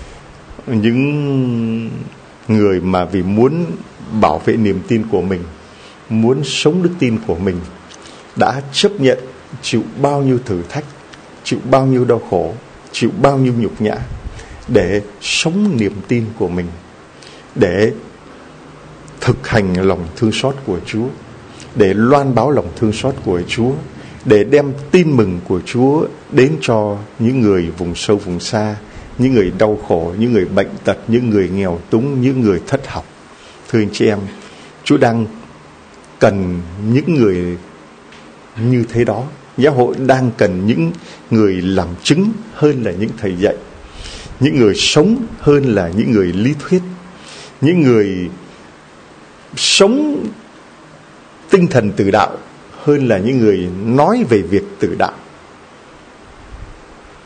những người mà vì muốn bảo vệ niềm tin của mình, muốn sống đức tin của mình, đã chấp nhận chịu bao nhiêu thử thách, chịu bao nhiêu đau khổ, chịu bao nhiêu nhục nhã để sống niềm tin của mình, để thực hành lòng thương xót của Chúa, để loan báo lòng thương xót của Chúa, để đem tin mừng của Chúa đến cho những người vùng sâu vùng xa, những người đau khổ, những người bệnh tật, những người nghèo túng, những người thất học. Thưa anh chị em, Chúa đang cần những người như thế đó. Giáo hội đang cần những người làm chứng hơn là những thầy dạy, những người sống hơn là những người lý thuyết, những người sống tinh thần tử đạo hơn là những người nói về việc tử đạo.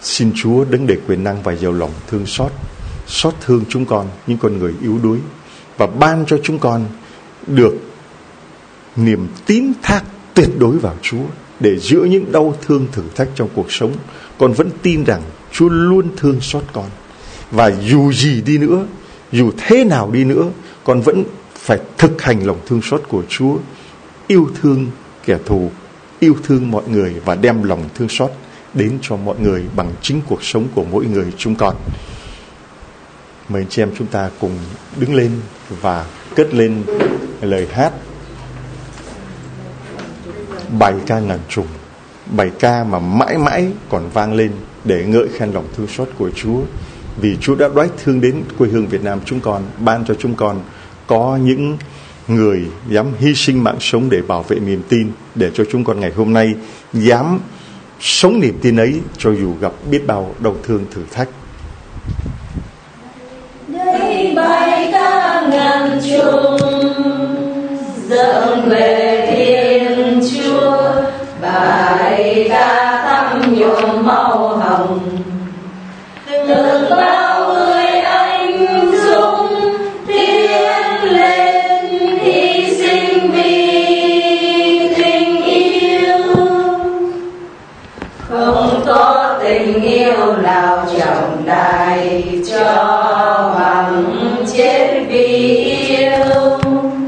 Xin Chúa đấng đầy quyền năng và giàu lòng thương xót thương chúng con, những con người yếu đuối, và ban cho chúng con được niềm tín thác tuyệt đối vào Chúa, để giữa những đau thương thử thách trong cuộc sống, con vẫn tin rằng Chúa luôn thương xót con. Và dù gì đi nữa, dù thế nào đi nữa, con vẫn phải thực hành lòng thương xót của Chúa, yêu thương kẻ thù, yêu thương mọi người, và đem lòng thương xót đến cho mọi người bằng chính cuộc sống của mỗi người chúng con. Mời anh chị em chúng ta cùng đứng lên và cất lên lời hát bài ca ngàn trùng, bài ca mà mãi mãi còn vang lên để ngợi khen lòng thương xót của Chúa. Vì Chúa đã đoái thương đến quê hương Việt Nam chúng con, ban cho chúng con có những người dám hy sinh mạng sống để bảo vệ niềm tin, để cho chúng con ngày hôm nay dám sống niềm tin ấy cho dù gặp biết bao đau thương thử thách. Đây bài ca ngàn trùng dâng về Thiên Chúa, bài ca thắm nhuộm màu hồng, từng bao người anh dũng tiến lên hy sinh vì tình yêu. Không có tình yêu nào trọng đại cho bằng chết vì yêu.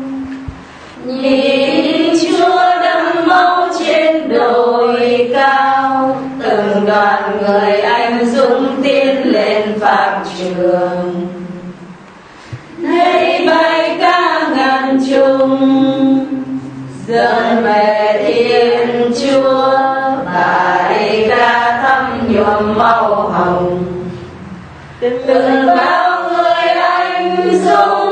Nhìn Chúa đẫm máu trên đồi cao, từng đoàn người anh dũng tiến lên pháp trường. Này bài ca ngàn trùng dâng về Thiên Chúa, bài ca thắm nhuộm màu hồng, từng bao người anh dũng